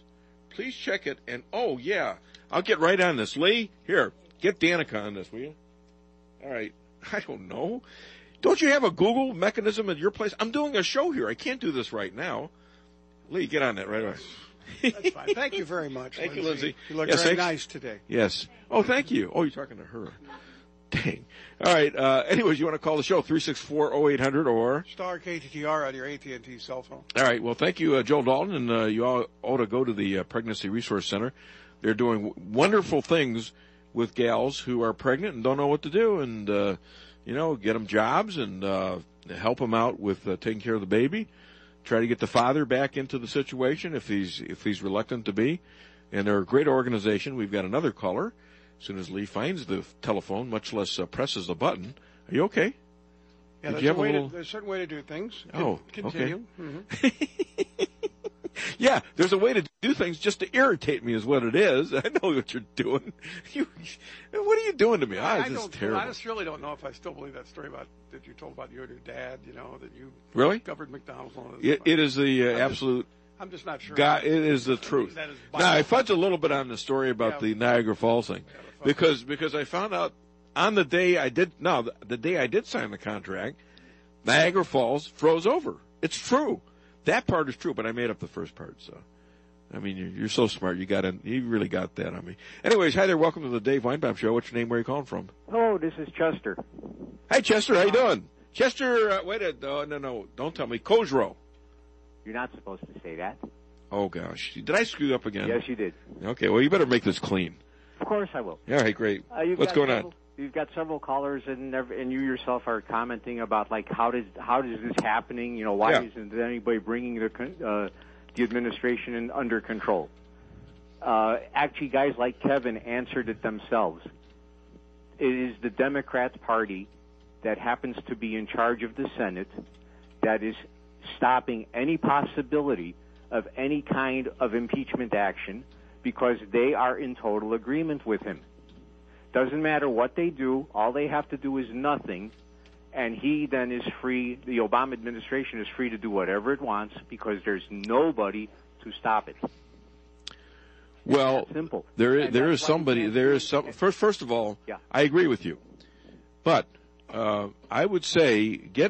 Please check it. And, oh, yeah, I'll get right on this. Lee, here, get Danica on this, will you? All right. I don't know. Don't you have a Google mechanism at your place? I'm doing a show here. I can't do this right now. Lee, get on that right away. That's fine. Thank you very much. Thank you, Lindsay. You look very nice today. Yes. Oh, thank you. Oh, you're talking to her. Dang. All right. Anyways, you want to call the show, 364-0800 or? Star KTTR on your AT&T cell phone. All right. Well, thank you, Joel Dalton, and you all ought to go to the Pregnancy Resource Center. They're doing wonderful things with gals who are pregnant and don't know what to do, and, get them jobs and help them out with taking care of the baby. Try to get the father back into the situation if he's reluctant to be. And they're a great organization. We've got another caller. As soon as Lee finds the telephone, much less presses the button. Are you okay? Yeah, there's a certain way to do things. Continue. Okay. Mm-hmm. Yeah, there's a way to do things just to irritate me is what it is. I know what you're doing. What are you doing to me? Terrible. I just really don't know if I still believe that story that you told about you and your dad, that you really covered McDonald's. It is the absolute... I'm just not sure. God, it is the truth. Now, I fudged a little bit on the story about the Niagara Falls thing because I found out on the day the day I did sign the contract, Niagara Falls froze over. It's true. That part is true, but I made up the first part. So, I mean, you're so smart. You really got that on me. Anyways, hi there. Welcome to the Dave Weinbaum Show. What's your name? Where are you calling from? Hello, this is Chester. Hi, Chester. How you doing? Chester, no. Don't tell me. Kozro. You're not supposed to say that. Oh, gosh. Did I screw up again? Yes, you did. Okay, well, you better make this clean. Of course I will. All right, great. What's going on? You've got several callers, and you yourself are commenting about, like, how does this happening? Why isn't anybody bringing the administration under control? Actually, guys like Kevin answered it themselves. It is the Democrats Party that happens to be in charge of the Senate that is stopping any possibility of any kind of impeachment action because they are in total agreement with him. Doesn't matter what they do, all they have to do is nothing, and he then is free, the Obama administration is free to do whatever it wants because there's nobody to stop it. Well, simple. First of all, I agree with you. But I would say get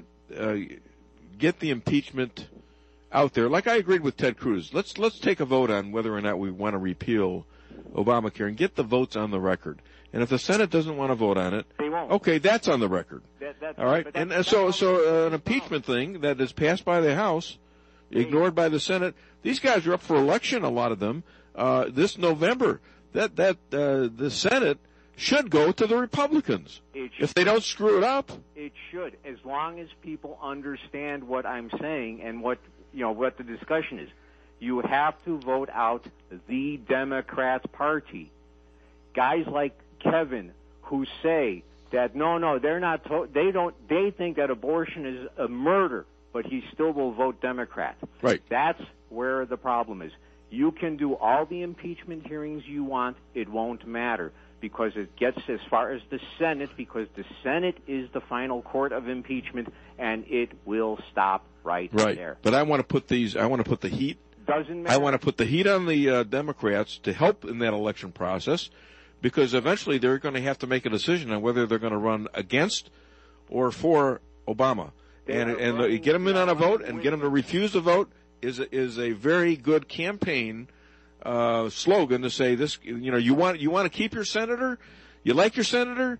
the impeachment out there. Like I agreed with Ted Cruz. Let's take a vote on whether or not we want to repeal Obamacare and get the votes on the record. And if the Senate doesn't want to vote on it, they won't. Okay, that's on the record. All right, so an impeachment thing that is passed by the House, ignored by the Senate. These guys are up for election. A lot of them this November. The Senate should go to the Republicans if they don't screw it up. It should, as long as people understand what I'm saying and what the discussion is. You have to vote out the Democrats Party. Guys like Kevin who say that they're not. They think that abortion is a murder, but he still will vote Democrat. Right. That's where the problem is. You can do all the impeachment hearings you want. It won't matter because it gets as far as the Senate because the Senate is the final court of impeachment, and it will stop right there. But I want to put the heat. Doesn't matter. I want to put the heat on the Democrats to help in that election process because eventually they're going to have to make a decision on whether they're going to run against or for Obama. And get them in on a vote and get them to refuse the vote is a very good campaign slogan to say this. You want to keep your senator, you like your senator,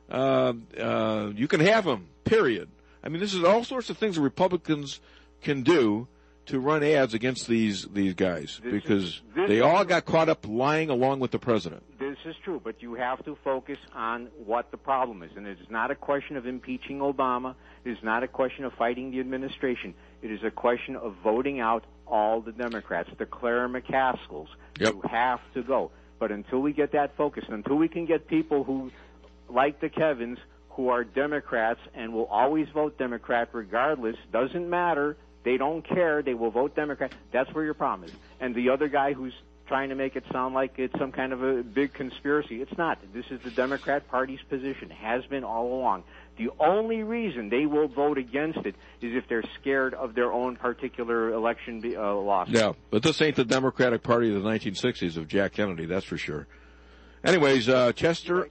you can have him. Period. I mean, this is all sorts of things the Republicans can do to run ads against these guys because they all got caught up lying along with the president. This is true, but you have to focus on what the problem is. And it is not a question of impeaching Obama. It is not a question of fighting the administration. It is a question of voting out all the Democrats, the Claire McCaskells. Yep. You have to go. But until we get that focus, until we can get people who, like the Kevins, who are Democrats and will always vote Democrat regardless, doesn't matter. They don't care. They will vote Democrat. That's where your problem is. And the other guy who's trying to make it sound like it's some kind of a big conspiracy. It's not. This is the Democrat Party's position, has been all along. The only reason they will vote against it is if they're scared of their own particular election loss. Yeah, but this ain't the Democratic Party of the 1960s of Jack Kennedy, that's for sure. Anyways, Chester,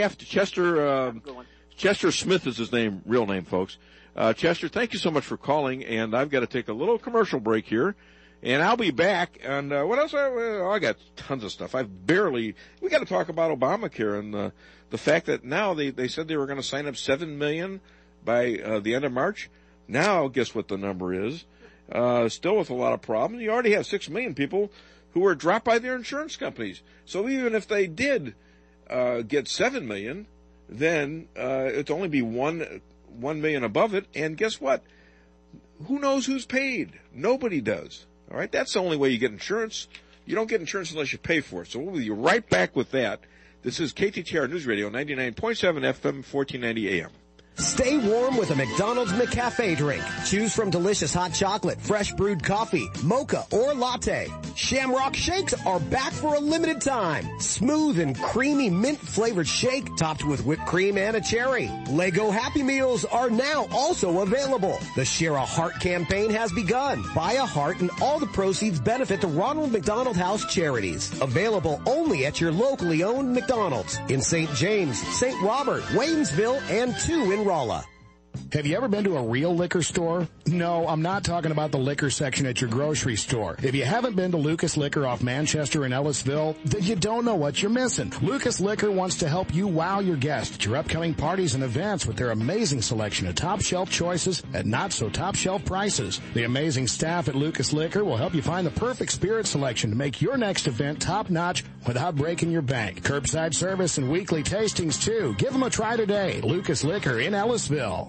Chester Smith is his name, real name, folks. Chester, thank you so much for calling, and I've got to take a little commercial break here, and I'll be back. And what else? I got tons of stuff. We got to talk about Obamacare and the fact that now they said they were going to sign up 7 million by the end of March. Now, guess what the number is? Still with a lot of problems. You already have 6 million people who are dropped by their insurance companies. So even if they did get 7 million, then it'd only be 1 million above it. And guess what? Who knows who's paid? Nobody does. All right? That's the only way you get insurance. You don't get insurance unless you pay for it. So we'll be right back with that. This is KTTR News Radio, 99.7 FM, 1490 AM. Stay warm with a McDonald's McCafe drink. Choose from delicious hot chocolate, fresh brewed coffee, mocha, or latte. Shamrock Shakes are back for a limited time. Smooth and creamy mint-flavored shake topped with whipped cream and a cherry. Lego Happy Meals are now also available. The Share a Heart campaign has begun. Buy a heart and all the proceeds benefit the Ronald McDonald House Charities. Available only at your locally owned McDonald's in St. James, St. Robert, Waynesville, and 2 in Rolla. Have you ever been to a real liquor store? No, I'm not talking about the liquor section at your grocery store. If you haven't been to Lucas Liquor off Manchester in Ellisville, then you don't know what you're missing. Lucas Liquor wants to help you wow your guests at your upcoming parties and events with their amazing selection of top-shelf choices at not-so-top-shelf prices. The amazing staff at Lucas Liquor will help you find the perfect spirit selection to make your next event top-notch without breaking your bank. Curbside service and weekly tastings, too. Give them a try today. Lucas Liquor in Ellisville.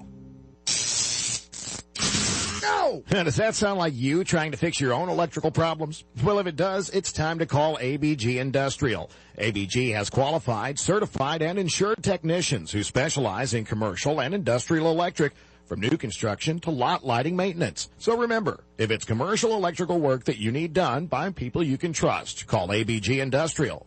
No! Does that sound like you trying to fix your own electrical problems? Well, if it does, it's time to call ABG Industrial. ABG has qualified, certified, and insured technicians who specialize in commercial and industrial electric, from new construction to lot lighting maintenance. So remember, if it's commercial electrical work that you need done by people you can trust, call ABG Industrial,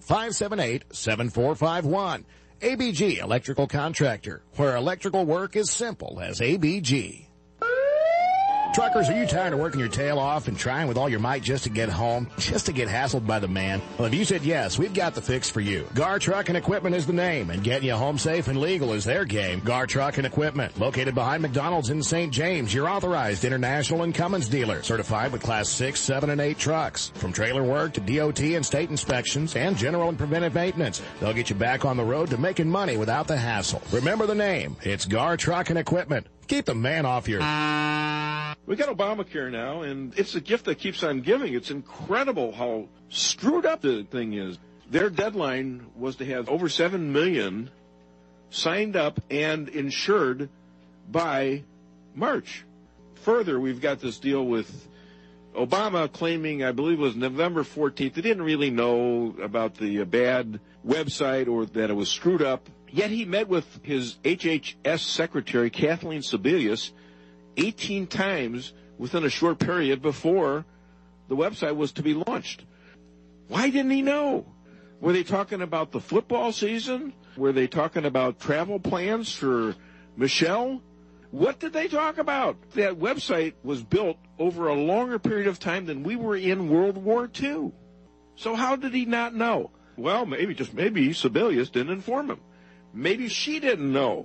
578-7451. ABG Electrical Contractor, where electrical work is simple as ABG. Truckers, are you tired of working your tail off and trying with all your might just to get home, just to get hassled by the man? Well, if you said yes, we've got the fix for you. Gar Truck and Equipment is the name, and getting you home safe and legal is their game. Gar Truck and Equipment, located behind McDonald's in St. James, your authorized International and Cummins dealer, certified with Class 6, 7, and 8 trucks. From trailer work to DOT and state inspections and general and preventive maintenance, they'll get you back on the road to making money without the hassle. Remember the name. It's Gar Truck and Equipment. Keep the man off your... We got Obamacare now, and it's a gift that keeps on giving. It's incredible how screwed up the thing is. Their deadline was to have over 7 million signed up and insured by March. Further, we've got this deal with Obama claiming, I believe it was November 14th, they didn't really know about the bad website or that it was screwed up. Yet he met with his HHS secretary, Kathleen Sebelius, 18 times within a short period before the website was to be launched. Why didn't he know? Were they talking about the football season? Were they talking about travel plans for Michelle? What did they talk about? That website was built over a longer period of time than we were in World War II. So how did he not know? Well, maybe Sebelius didn't inform him. Maybe she didn't know.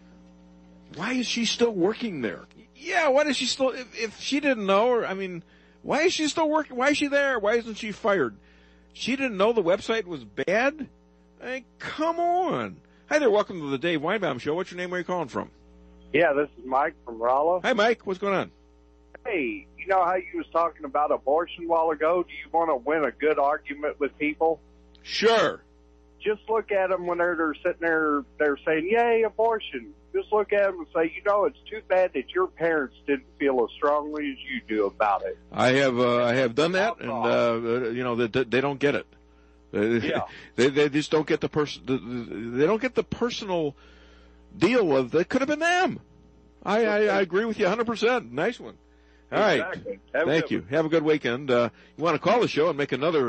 Why is she still working there? Yeah, why is she still, if she didn't know, why is she still working? Why is she there? Why isn't she fired? She didn't know the website was bad? Come on. Hi there, welcome to the Dave Weinbaum Show. What's your name? Where are you calling from? Yeah, this is Mike from Rolla. Hi, Mike. What's going on? Hey, you know how you was talking about abortion a while ago? Do you want to win a good argument with people? Sure. Just look at them when they're sitting there, they're saying, yay, abortion. Just look at them and say, it's too bad that your parents didn't feel as strongly as you do about it. I have done that, and they don't get it. Yeah. They just don't get they don't get the personal deal of that could have been them. I agree with you 100%. Nice one. All right. Exactly. Thank you. Have a good weekend. You want to call the show and make another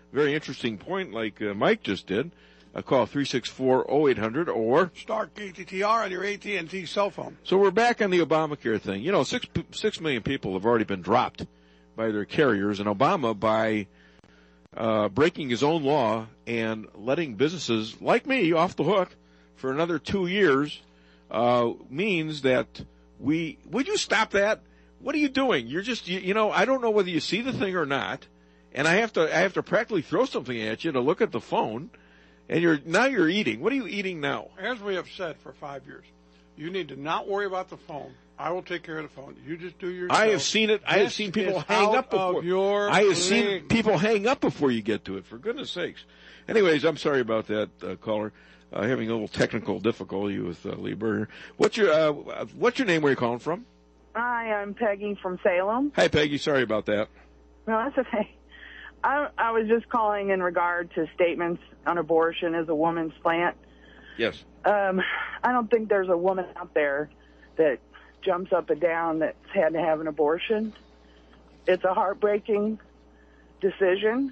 very interesting point like Mike just did, call 364-0800 or start KTTR on your AT&T cell phone. So we're back on the Obamacare thing. You know, 6 million people have already been dropped by their carriers, and Obama, by breaking his own law and letting businesses like me off the hook for another 2 years, means that would you stop that? What are you doing? You're just, you know, I don't know whether you see the thing or not, and I have to practically throw something at you to look at the phone, and you're eating. What are you eating now? As we have said for 5 years, you need to not worry about the phone. I will take care of the phone. You just do your. I have seen it. I have seen people hang up before. I have seen people hang up before you get to it. For goodness sakes. Anyways, I'm sorry about that, caller. Having a little technical difficulty with Lee Berger. What's your name? Where are you calling from? Hi, I'm Peggy from Salem. Hi, Peggy. Sorry about that. No, that's okay. I was just calling in regard to statements on abortion as a woman's plant. Yes. I don't think there's a woman out there that jumps up and down that's had to have an abortion. It's a heartbreaking decision.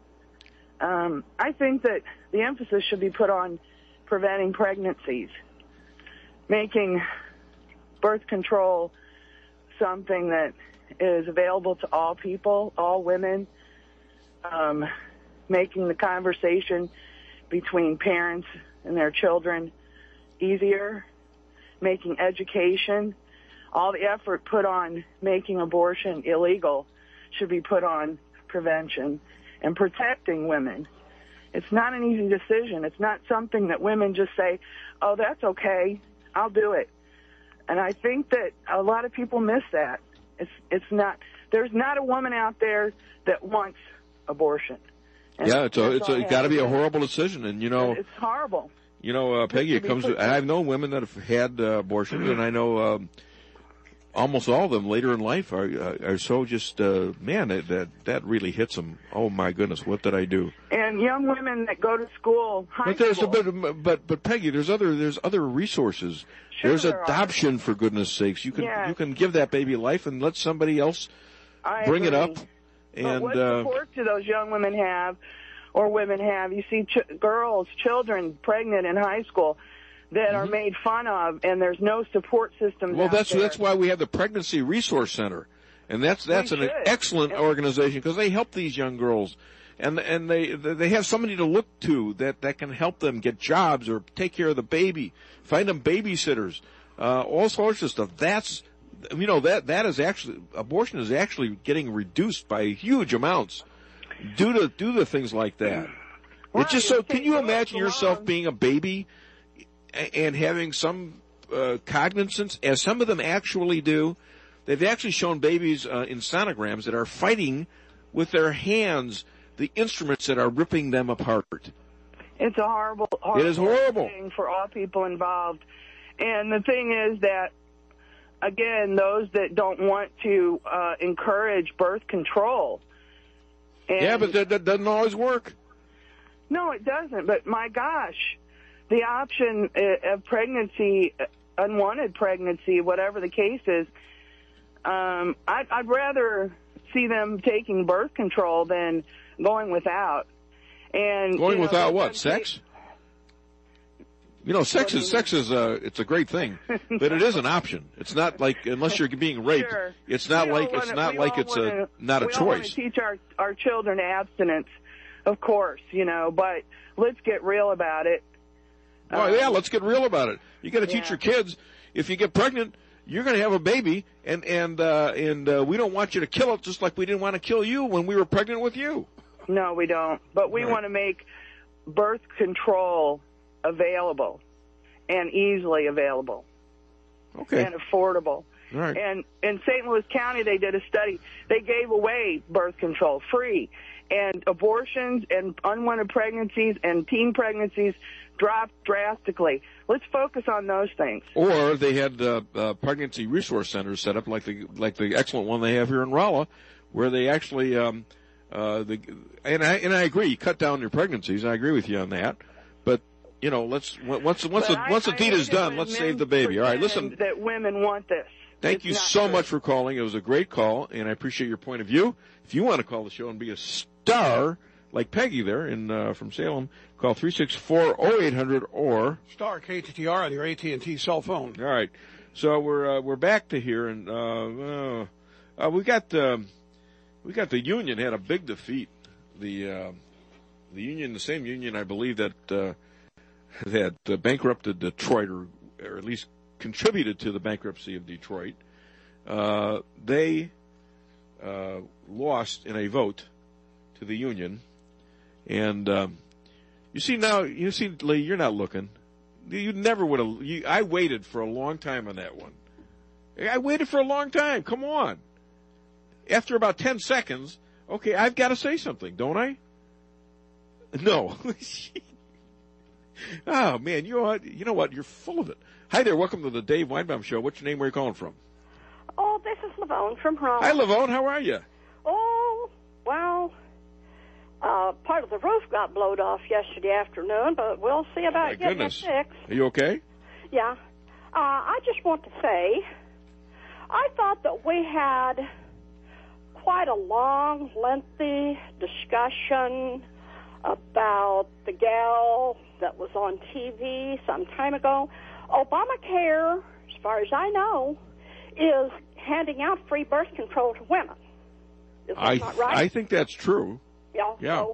I think that the emphasis should be put on preventing pregnancies, making birth control something that is available to all people, all women, making the conversation between parents and their children easier, making education, all the effort put on making abortion illegal should be put on prevention and protecting women. It's not an easy decision. It's not something that women just say, oh, that's okay, I'll do it. And I think that a lot of people miss that. It's not, there's not a woman out there that wants abortion. And yeah, it's got to be a horrible decision, and you know it's horrible. You know, Peggy, it comes. I've known women that have had abortions, and I know almost all of them later in life are so just man, that really hits them. Oh my goodness, what did I do? And young women that go to school, but Peggy, there's other resources. Sure, there's adoption, for goodness sakes. You can give that baby life and let somebody else bring it up. And what support do those young women have, or women have? You see children pregnant in high school that are made fun of, and there's no support system. Well, that's why we have the Pregnancy Resource Center, and that's an excellent organization because they help these young girls, and they have somebody to look to that can help them get jobs or take care of the baby, find them babysitters, all sorts of stuff. That's that is actually, abortion is actually getting reduced by huge amounts due to things like that. It's just so. Can you imagine yourself being a baby and having some cognizance, as some of them actually do? They've actually shown babies in sonograms that are fighting with their hands the instruments that are ripping them apart. It's a horrible it is horrible thing for all people involved. And the thing is that, again, those that don't want to encourage birth control. Yeah, but that doesn't always work. No, it doesn't. But my gosh, the option of pregnancy, unwanted pregnancy, whatever the case is, I'd rather see them taking birth control than going without. And going without what? Sex? You know, sex is it's a great thing, but it is an option. It's not like, unless you're being raped, sure. It's not like it's not a choice. We want to teach our children abstinence, of course, but let's get real about it. Oh yeah, let's get real about it. You got to teach your kids, if you get pregnant, you're going to have a baby, and we don't want you to kill it, just like we didn't want to kill you when we were pregnant with you. No, we don't. But we want to make birth control available and easily available. Okay. And affordable. Right. And in St. Louis County, they did a study. They gave away birth control free, and abortions and unwanted pregnancies and teen pregnancies dropped drastically. Let's focus on those things. Or they had pregnancy resource centers set up, like the excellent one they have here in Rolla, where they actually and I agree, cut down your pregnancies. I agree with you on that. But once the deed is done, let's save the baby. All right, listen. That women want this. Thank you so much for calling. It was a great call, and I appreciate your point of view. If you want to call the show and be a star, like Peggy there from Salem, call 364-0800 or star KTTR on your AT&T cell phone. All right. So we're back to here, and we got the Union had a big defeat. The Union, the same Union, I believe, that bankrupted Detroit, or at least contributed to the bankruptcy of Detroit. They lost in a vote to the Union, and you see, Lee, you're not looking. You never would have. I waited for a long time on that one. I waited for a long time. Come on. After about 10 seconds, okay, I've got to say something, don't I? No. Oh, man, you know what? You're full of it. Hi there. Welcome to the Dave Weinbaum Show. What's your name? Where are you calling from? Oh, this is Lavone from Rome. Hi, Lavone. How are you? Oh, well, part of the roof got blowed off yesterday afternoon, but we'll see about getting it fixed. Are you okay? Yeah. I just want to say, I thought that we had quite a long, lengthy discussion about the gal that was on TV some time ago. Obamacare, as far as I know, is handing out free birth control to women. Is that not right? I think that's true. Yeah. Yeah.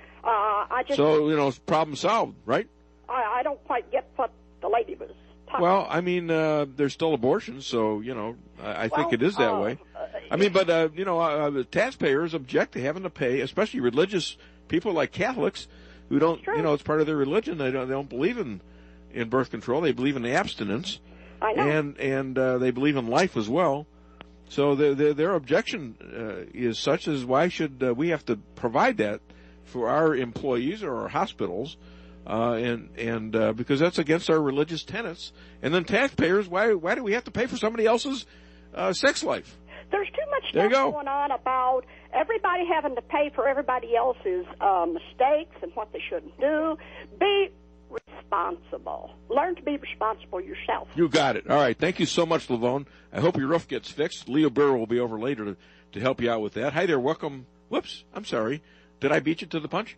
So, problem solved, right? I don't quite get what the lady was talking Well, I mean, there's still abortions, so, I think it is that way. I mean, but, the taxpayers object to having to pay, especially religious people like Catholics who don't, it's part of their religion. They don't believe in birth control. They believe in abstinence. I know. And they believe in life as well. So their objection is such as why should we have to provide that for our employees or our hospitals, and because that's against our religious tenets. And then taxpayers, why do we have to pay for somebody else's sex life? There's too much stuff going on about everybody having to pay for everybody else's mistakes and what they shouldn't do. Be responsible. Learn to be responsible yourself. You got it. All right. Thank you so much, Lavone. I hope your roof gets fixed. Leo Burr will be over later to help you out with that. Hi there. Welcome. Whoops. I'm sorry. Did I beat you to the punch?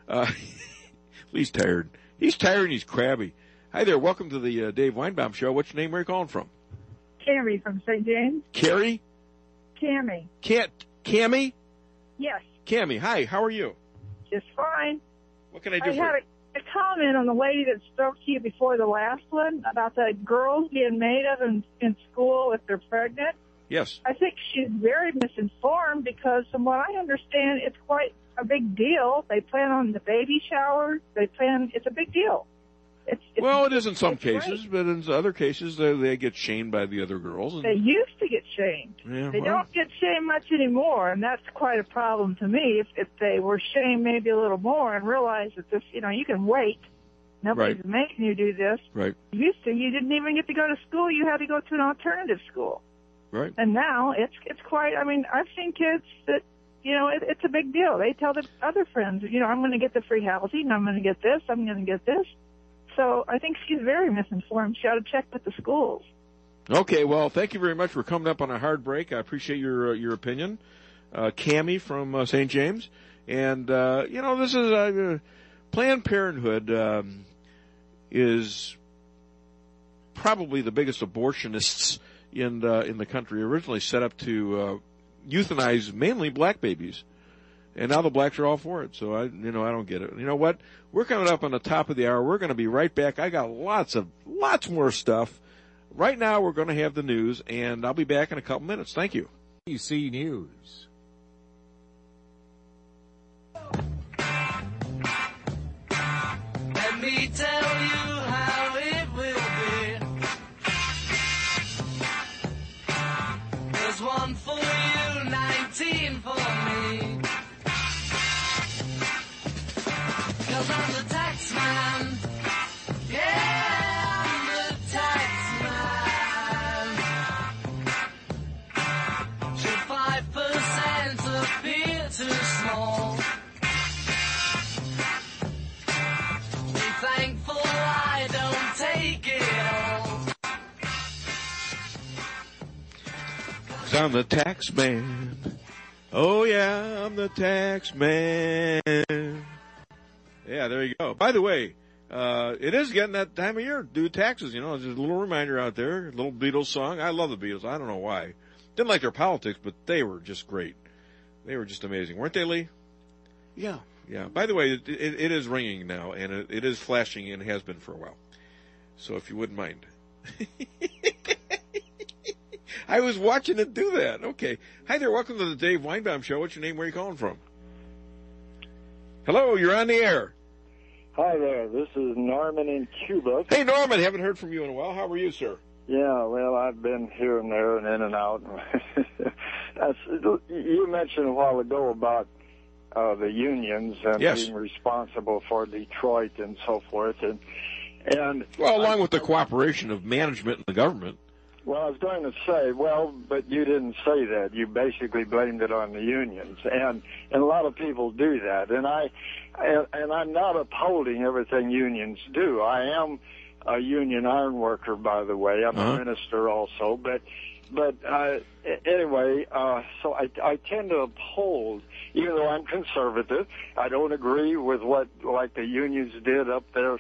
Lee's tired. He's tired and he's crabby. Hi there. Welcome to the Dave Weinbaum Show. What's your name? Where are you calling from? Cammy from St. James. Carrie? Cammy. Cammy? Yes. Cammy, hi. How are you? Just fine. What can I do for you? I had a comment on the lady that spoke to you before the last one about the girls being made of in school if they're pregnant. Yes. I think she's very misinformed because from what I understand, it's quite a big deal. They plan on the baby shower. It's a big deal. Well, it is in some cases, but in other cases, they get shamed by the other girls. They used to get shamed. Yeah, they don't get shamed much anymore, and that's quite a problem to me. If they were shamed maybe a little more and realized that this, you can wait. Nobody's making you do this. Right. You didn't even get to go to school. You had to go to an alternative school. Right. And now it's quite. I mean, I've seen kids that. It's a big deal. They tell their other friends, I'm going to get the free housing. I'm going to get this. I'm going to get this. So I think she's very misinformed. She ought to check with the schools. Okay, well, thank you very much for coming up on a hard break. I appreciate your opinion. Cammy from St. James. And, this is Planned Parenthood is probably the biggest abortionists in the country. Originally set up to euthanize mainly black babies. And now the blacks are all for it, so I don't get it. You know what? We're coming up on the top of the hour. We're going to be right back. I got lots more stuff. Right now, we're going to have the news, and I'll be back in a couple minutes. Thank you. ABC News. Let me tell you how it will be. There's one for you, 19 for me. Cause I'm the tax man. Yeah, I'm the tax man. Should 5% appear too small? Be thankful I don't take it all. Cause I'm the tax man. Oh yeah, I'm the tax man. Yeah, there you go. By the way, it is getting that time of year, due taxes. You know, just a little reminder out there, a little Beatles song. I love the Beatles. I don't know why. Didn't like their politics, but they were just great. They were just amazing, weren't they, Lee? Yeah. Yeah. By the way, it is ringing now, and it is flashing, and has been for a while. So if you wouldn't mind. I was watching it do that. Okay. Hi there. Welcome to the Dave Weinbaum Show. What's your name? Where are you calling from? Hello. You're on the air. Hi there. This is Norman in Cuba. Hey, Norman. Haven't heard from you in a while. How are you, sir? Yeah, well, I've been here and there and in and out. You mentioned a while ago about the unions and being responsible for Detroit and so forth. And well, along with the cooperation of management and the government. Well, I was going to say, but you didn't say that. You basically blamed it on the unions, and a lot of people do that. And I'm not upholding everything unions do. I am a union iron worker, by the way. I'm a minister also, but anyway, so I tend to uphold, even though I'm conservative. I don't agree with what like the unions did up there.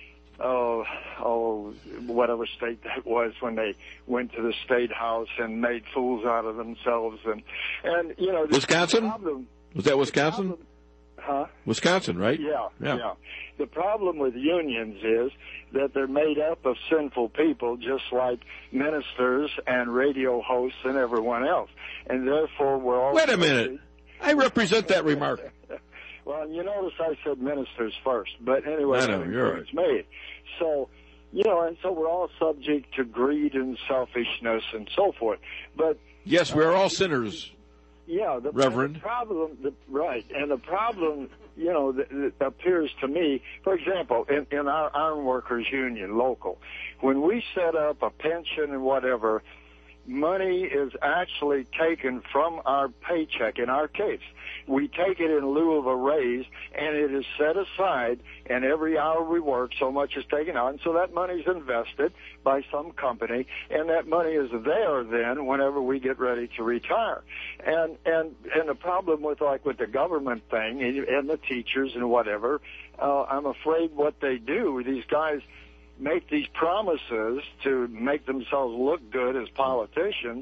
Whatever state that was, when they went to the state house and made fools out of themselves, and you know, Wisconsin? Was that Wisconsin? Huh? Wisconsin, right? Yeah. The problem with unions is that they're made up of sinful people, just like ministers and radio hosts and everyone else, and therefore we're all. Wait a minute. I represent that remark. Well, you notice I said ministers first, but anyway, I know, you're right. It's made. So, you know, and so we're all subject to greed and selfishness and so forth. But yes, we are all sinners. Yeah, Reverend. The problem, and the problem, you know, that appears to me, for example, in our iron workers union, local, when we set up a pension and whatever, money is actually taken from our paycheck. In our case, we take it in lieu of a raise, and it is set aside, and every hour we work, so much is taken out, and so that money is invested by some company, and that money is there then whenever we get ready to retire. And the problem with the government thing and the teachers and whatever, I'm afraid what they do, these guys make these promises to make themselves look good as politicians,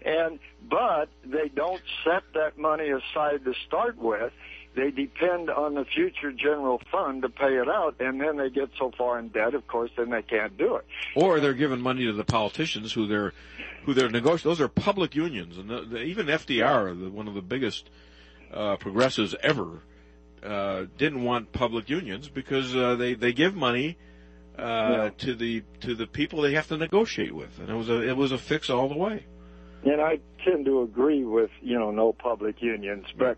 but they don't set that money aside to start with. They depend on the future general fund to pay it out, and then they get so far in debt, of course, then they can't do it. Or they're giving money to the politicians who they're negotiating. Those are public unions, and even FDR, one of the biggest progressives ever, didn't want public unions because they give money to the people they have to negotiate with, and it was a fix all the way. And I tend to agree with no public unions, but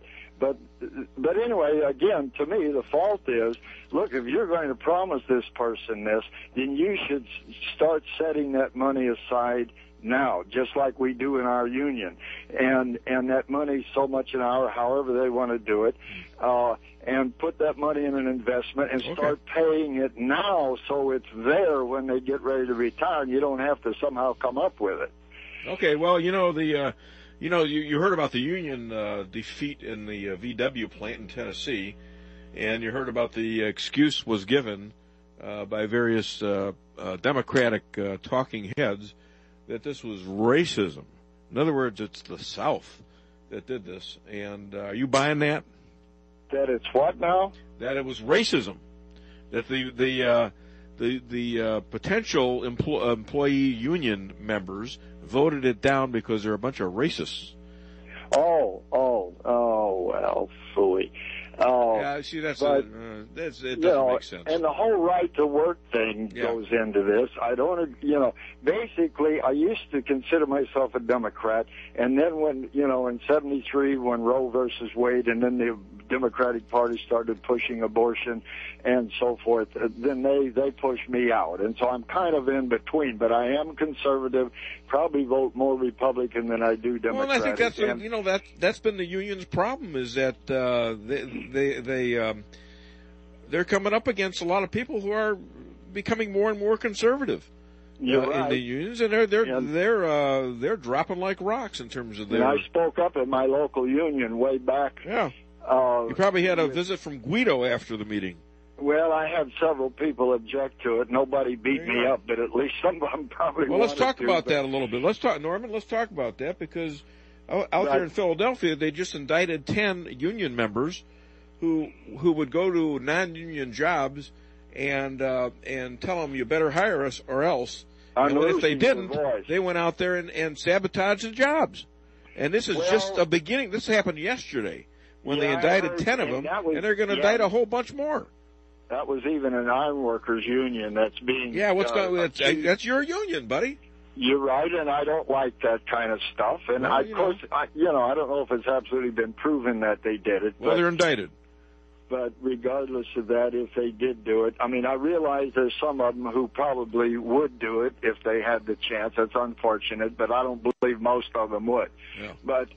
anyway, again, to me the fault is, look, if you're going to promise this person this, then you should start setting that money aside now, just like we do in our union, and that money so much an hour, however they want to do it, and put that money in an investment and start paying it now, so it's there when they get ready to retire, and you don't have to somehow come up with it. Okay, well, you heard about the union defeat in the VW plant in Tennessee, and you heard about the excuse was given by various Democratic talking heads that this was racism. In other words, it's the South that did this. And are you buying that? That it's what now? That it was racism. That the potential employee union members voted it down because they're a bunch of racists. Oh, well, phooey. Yeah, see, it doesn't make sense. And the whole right to work thing goes into this. I don't, basically, I used to consider myself a Democrat, and then when, in 73, when Roe versus Wade, and then the Democratic Party started pushing abortion and so forth, then they pushed me out. And so I'm kind of in between, but I am conservative, probably vote more Republican than I do Democratic. Well, I think that's been the union's problem, is that they're coming up against a lot of people who are becoming more and more conservative. You're right. In the unions, and they're dropping like rocks in terms of their. And I spoke up at my local union way back. Yeah. You probably had a visit from Guido after the meeting. Well, I had several people object to it. Nobody beat me up, but at least some of them probably Well, let's talk about but... that a little bit. Let's talk, Norman. Let's talk about that because out there in Philadelphia, they just indicted 10 union members who would go to non-union jobs and tell them you better hire us or else. And if they didn't, they went out there and sabotaged the jobs. And this is just a beginning. This happened yesterday when they indicted 10 of them, and they're going to indict a whole bunch more. That was even an ironworkers union that's being... Yeah, that's your union, buddy. You're right, and I don't like that kind of stuff. And I don't know if it's absolutely been proven that they did it. Well, they're indicted. But regardless of that, if they did do it, I mean, I realize there's some of them who probably would do it if they had the chance. That's unfortunate, but I don't believe most of them would. Yeah. But,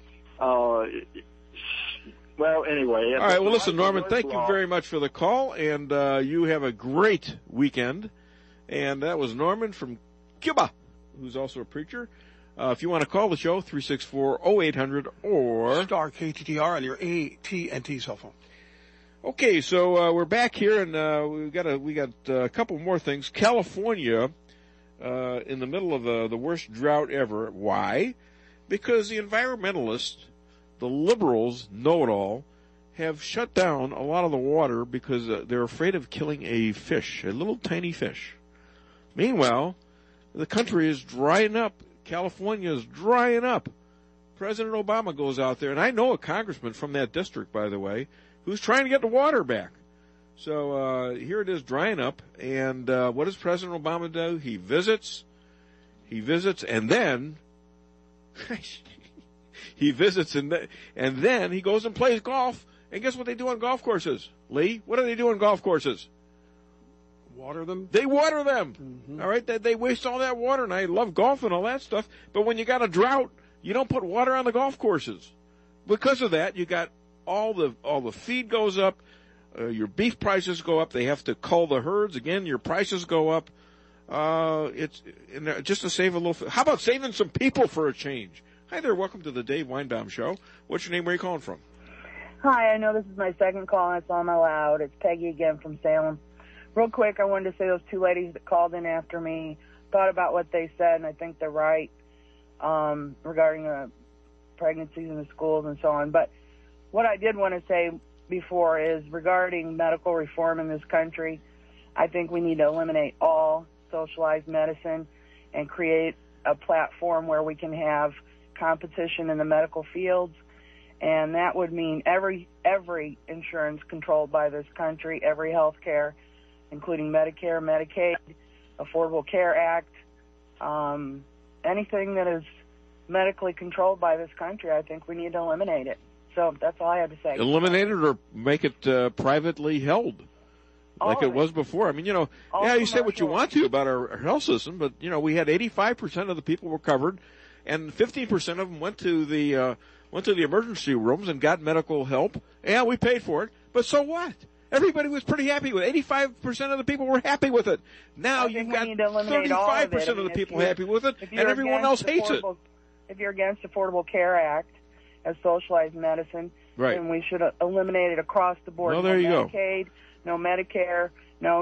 well, anyway. All right, well, listen, Norman, thank you very much for the call, and you have a great weekend. And that was Norman from Cuba, who's also a preacher. If you want to call the show, 364-0800 or... Star KTTR on your AT&T cell phone. Okay, so we're back here, and we got a couple more things. California, in the middle of the worst drought ever. Why? Because the environmentalists, the liberals, know-it-all, have shut down a lot of the water because they're afraid of killing a fish, a little tiny fish. Meanwhile, the country is drying up. California is drying up. President Obama goes out there, and I know a congressman from that district, by the way, who's trying to get the water back. So here it is drying up, and what does President Obama do? He visits, and then he visits, and then he goes and plays golf. And guess what they do on golf courses, Lee? What do they do on golf courses? Water them? They water them. Mm-hmm. All right, they waste all that water, and I love golf and all that stuff. But when you got a drought, you don't put water on the golf courses. Because of that, you got all the feed goes up, your beef prices go up. They have to cull the herds again. Your prices go up. It's just to save a little. How about saving some people for a change? Hi there, welcome to the Dave Weinbaum Show. What's your name? Where are you calling from? Hi, I know this is my second call, and it's on my loud. It's Peggy again from Salem. Real quick, I wanted to say those two ladies that called in after me thought about what they said, and I think they're right regarding pregnancies in the schools and so on. But what I did want to say before is regarding medical reform in this country, I think we need to eliminate all socialized medicine and create a platform where we can have competition in the medical fields. And that would mean every insurance controlled by this country, every health care, including Medicare, Medicaid, Affordable Care Act, anything that is medically controlled by this country, I think we need to eliminate it. So that's all I had to say. Eliminate it or make it privately held like it was before. I mean, you say what you want to about our health system, but, we had 85% of the people were covered, and 15% of them went to the emergency rooms and got medical help. Yeah, we paid for it, but so what? Everybody was pretty happy with it. 85% of the people were happy with it. Now you've got 35% of the people happy with it, and everyone else hates it. If you're against Affordable Care Act as socialized medicine, then we should eliminate it across the board. Well, there you go. No Medicaid, no Medicare, no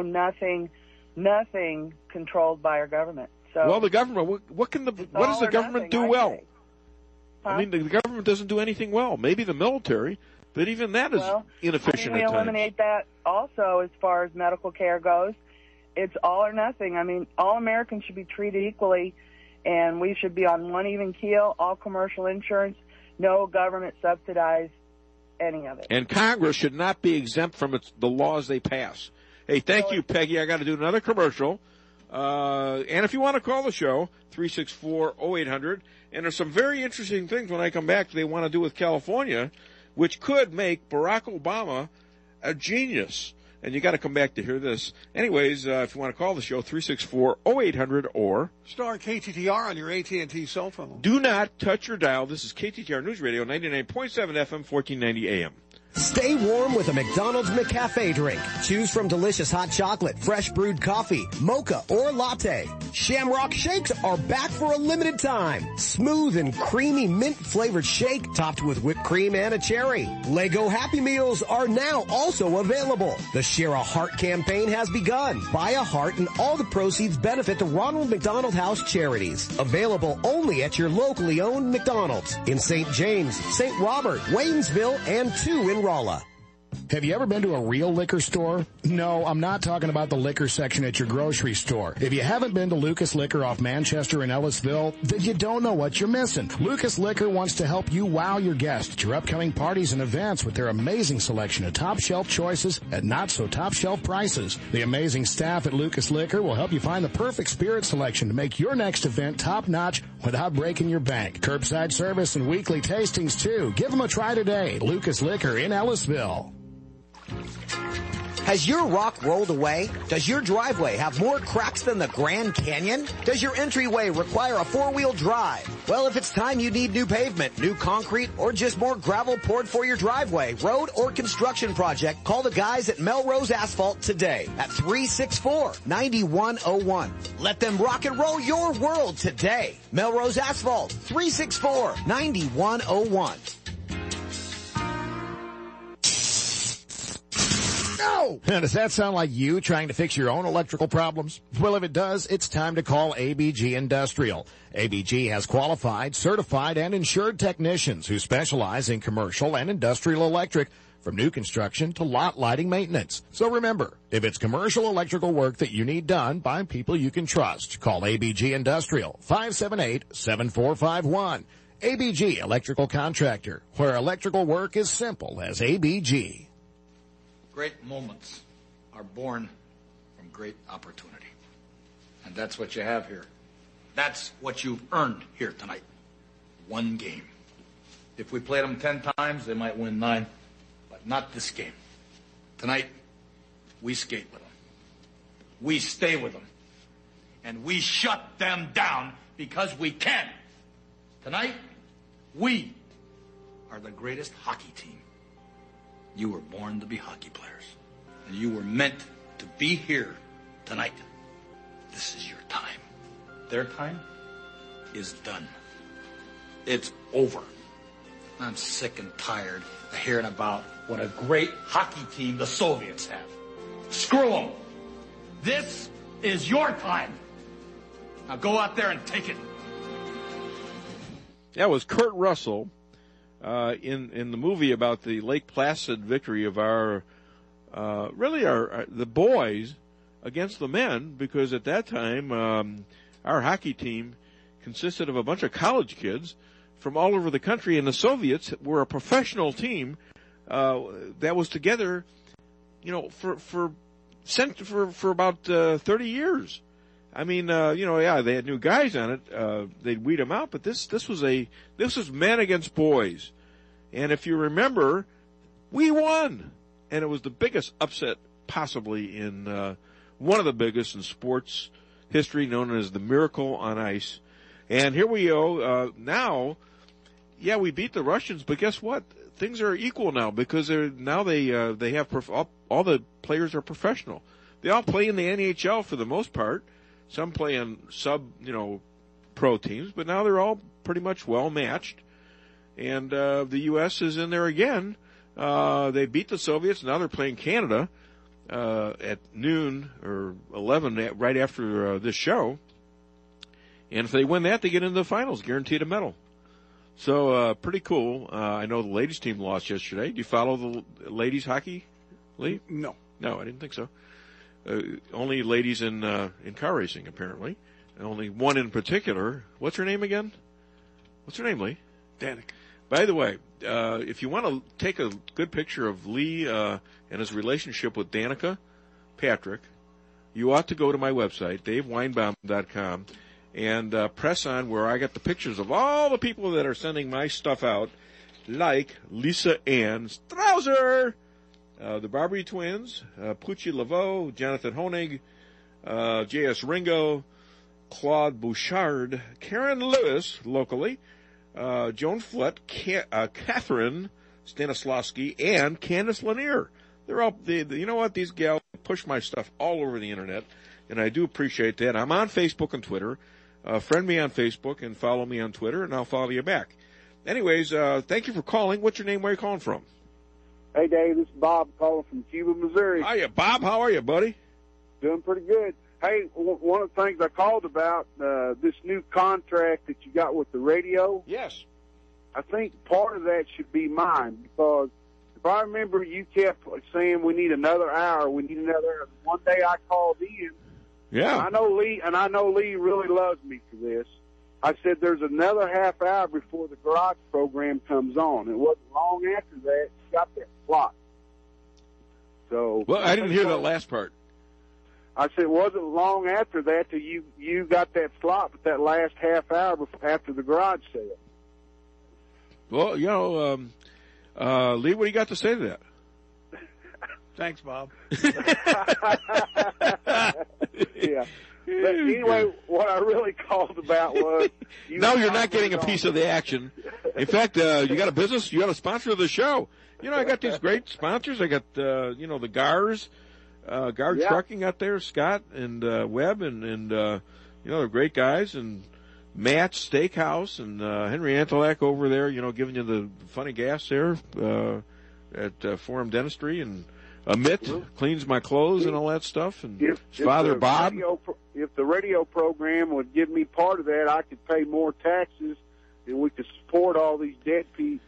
nothing controlled by our government. So, well, the government, what does the government do well? I mean, the government doesn't do anything well. Maybe the military, but even that is inefficient at times. We eliminate that also as far as medical care goes. It's all or nothing. I mean, all Americans should be treated equally, and we should be on one even keel, all commercial insurance, no government subsidize any of it. And Congress should not be exempt from the laws they pass. Hey, thank you, Peggy. I got to do another commercial. And if you want to call the show, 364-0800. And there's some very interesting things when I come back they want to do with California, which could make Barack Obama a genius. And you got to come back to hear this. Anyways, if you want to call the show, 364-0800 or star KTTR on your AT&T cell phone. Do not touch your dial. This is KTTR News Radio, 99.7 FM, 1490 AM. Stay warm with a McDonald's McCafe drink. Choose from delicious hot chocolate, fresh brewed coffee, mocha, or latte. Shamrock Shakes are back for a limited time. Smooth and creamy mint-flavored shake topped with whipped cream and a cherry. Lego Happy Meals are now also available. The Share a Heart campaign has begun. Buy a heart and all the proceeds benefit the Ronald McDonald House Charities. Available only at your locally owned McDonald's in St. James, St. Robert, Waynesville, and 2 in Rolla. Have you ever been to a real liquor store? No, I'm not talking about the liquor section at your grocery store. If you haven't been to Lucas Liquor off Manchester in Ellisville, then you don't know what you're missing. Lucas Liquor wants to help you wow your guests at your upcoming parties and events with their amazing selection of top-shelf choices at not-so-top-shelf prices. The amazing staff at Lucas Liquor will help you find the perfect spirit selection to make your next event top-notch without breaking your bank. Curbside service and weekly tastings, too. Give them a try today. Lucas Liquor in Ellisville. Has your rock rolled away? Does your driveway have more cracks than the Grand Canyon? Does your entryway require a four-wheel drive? Well, if it's time you need new pavement, new concrete, or just more gravel poured for your driveway, road, or construction project, call the guys at Melrose Asphalt today at 364-9101. Let them rock and roll your world today. Melrose Asphalt, 364-9101. No! Does that sound like you trying to fix your own electrical problems? Well, if it does, it's time to call ABG Industrial. ABG has qualified, certified, and insured technicians who specialize in commercial and industrial electric, from new construction to lot lighting maintenance. So remember, if it's commercial electrical work that you need done by people you can trust, call ABG Industrial, 578-7451. ABG Electrical Contractor, where electrical work is simple as ABG. Great moments are born from great opportunity. And that's what you have here. That's what you've earned here tonight. One game. If we played them 10 times, they might win 9. But not this game. Tonight, we skate with them. We stay with them. And we shut them down because we can. Tonight, we are the greatest hockey team. You were born to be hockey players. And you were meant to be here tonight. This is your time. Their time is done. It's over. I'm sick and tired of hearing about what a great hockey team the Soviets have. Screw them. This is your time. Now go out there and take it. That was Kurt Russell. In the movie about the Lake Placid victory of our the boys against the men, because at that time our hockey team consisted of a bunch of college kids from all over the country, and the Soviets were a professional team that was together, for about 30 years. I mean, they had new guys on it. They'd weed them out, but this was men against boys. And if you remember, we won. And it was the biggest upset possibly in, one of the biggest in sports history, known as the Miracle on Ice. And here we go, now, we beat the Russians, but guess what? Things are equal now, because they have, all the players are professional. They all play in the NHL for the most part. Some play in pro teams, but now they're all pretty much well matched. And the U.S. is in there again. They beat the Soviets. Now they're playing Canada at noon or 11 right after this show. And if they win that, they get into the finals, guaranteed a medal. So pretty cool. I know the ladies team lost yesterday. Do you follow the ladies hockey, Lee? No, I didn't think so. Only ladies in car racing, apparently. Only one in particular. What's her name again? What's her name, Lee? Danica. By the way, if you want to take a good picture of Lee and his relationship with Danica Patrick, you ought to go to my website, DaveWeinbaum.com, and press on where I got the pictures of all the people that are sending my stuff out, like Lisa Ann Strauser, the Barbary twins, Pucci Laveau, Jonathan Honig, J.S. Ringo, Claude Bouchard, Karen Lewis, locally, Joan Flett, Catherine Stanislavski, and Candace Lanier. They're all, you know what? These gals push my stuff all over the internet, and I do appreciate that. I'm on Facebook and Twitter. Friend me on Facebook and follow me on Twitter, and I'll follow you back. Anyways, thank you for calling. What's your name? Where are you calling from? Hey, Dave, this is Bob calling from Cuba, Missouri. Hiya, Bob. How are you, buddy? Doing pretty good. Hey, one of the things I called about, this new contract that you got with the radio. Yes. I think part of that should be mine, because if I remember, you kept saying we need another hour, we need another hour. One day I called in. Yeah. I know Lee really loves me for this. I said there's another half hour before the garage program comes on. It wasn't long after that you got that slot. So. Well, I didn't hear that last part. I said it wasn't long after that till you got that slot, but that last half hour after the garage sale. Well, you know, Lee, what do you got to say to that? Thanks, Bob. Yeah. But anyway, what I really called about was... No, you're not getting a piece of the action. In fact, you got a business, you got a sponsor of the show. You know, I got these great sponsors. I got, the GARS, Trucking out there, Scott and Webb, and they're great guys, and Matt's Steakhouse, and Henry Antelak over there, giving you the funny gas there at Forum Dentistry, and Mitt cleans my clothes and all that stuff, and Father Bob. If the radio program would give me part of that, I could pay more taxes, and we could support all these dead people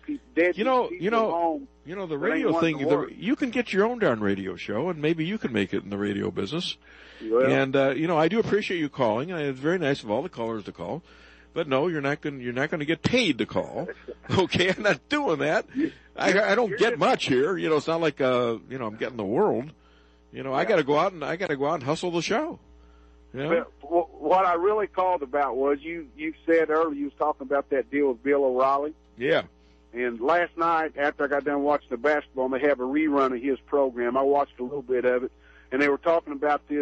home. The radio thing, you can get your own darn radio show, and maybe you can make it in the radio business. Well, and I do appreciate you calling. It's very nice of all the callers to call. But no, you're not going to get paid to call. Okay, I'm not doing that. I don't get much here. It's not like I'm getting the world. I got to go out and hustle the show. But what I really called about was you said earlier, you was talking about that deal with Bill O'Reilly. Yeah. And last night, after I got done watching the basketball, and they have a rerun of his program, I watched a little bit of it, and they were talking about this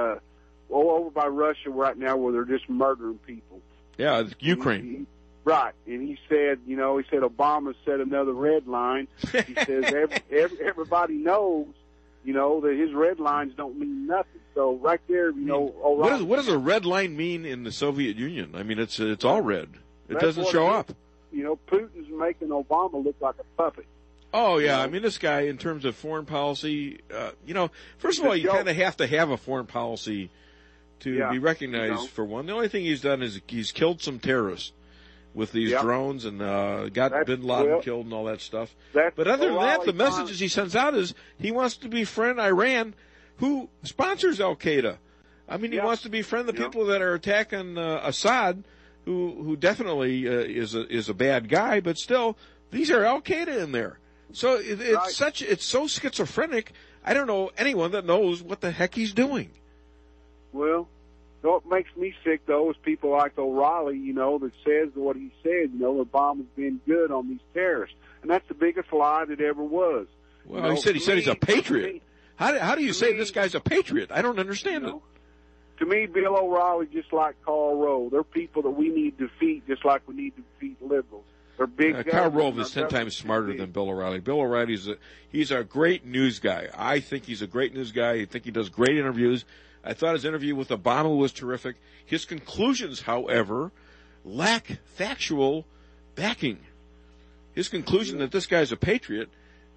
over by Russia right now where they're just murdering people. Yeah, Ukraine. Right. And he said, Obama set another red line. He says everybody knows, that his red lines don't mean nothing. So right there, O'Reilly. What does a red line mean in the Soviet Union? I mean, it's all red. It doesn't show up. Putin's making Obama look like a puppet. Oh, yeah. I mean, this guy, in terms of foreign policy, first of all, you kind of have to have a foreign policy to be recognized for one. The only thing he's done is he's killed some terrorists with these drones and got Bin Laden killed and all that stuff. But other than that, the messages he sends out is he wants to befriend Iran, who sponsors Al-Qaeda. I mean, he wants to befriend the people that are attacking Assad, who definitely is a bad guy, but still, these are Al-Qaeda in there. So it's so schizophrenic. I don't know anyone that knows what the heck he's doing. Well, what makes me sick, though, is people like O'Reilly, that says what he said, Obama's been good on these terrorists. And that's the biggest lie that ever was. Well, he said he's a patriot. How do you say this guy's a patriot? I don't understand it. To me, Bill O'Reilly, just like Karl Rove, they're people that we need to defeat just like we need to defeat liberals. They're big. Karl Rove is 10 times smarter than Bill O'Reilly. Bill O'Reilly's he's a great news guy. I think he's a great news guy. I think he does great interviews. I thought his interview with Obama was terrific. His conclusions, however, lack factual backing. His conclusion that this guy's a patriot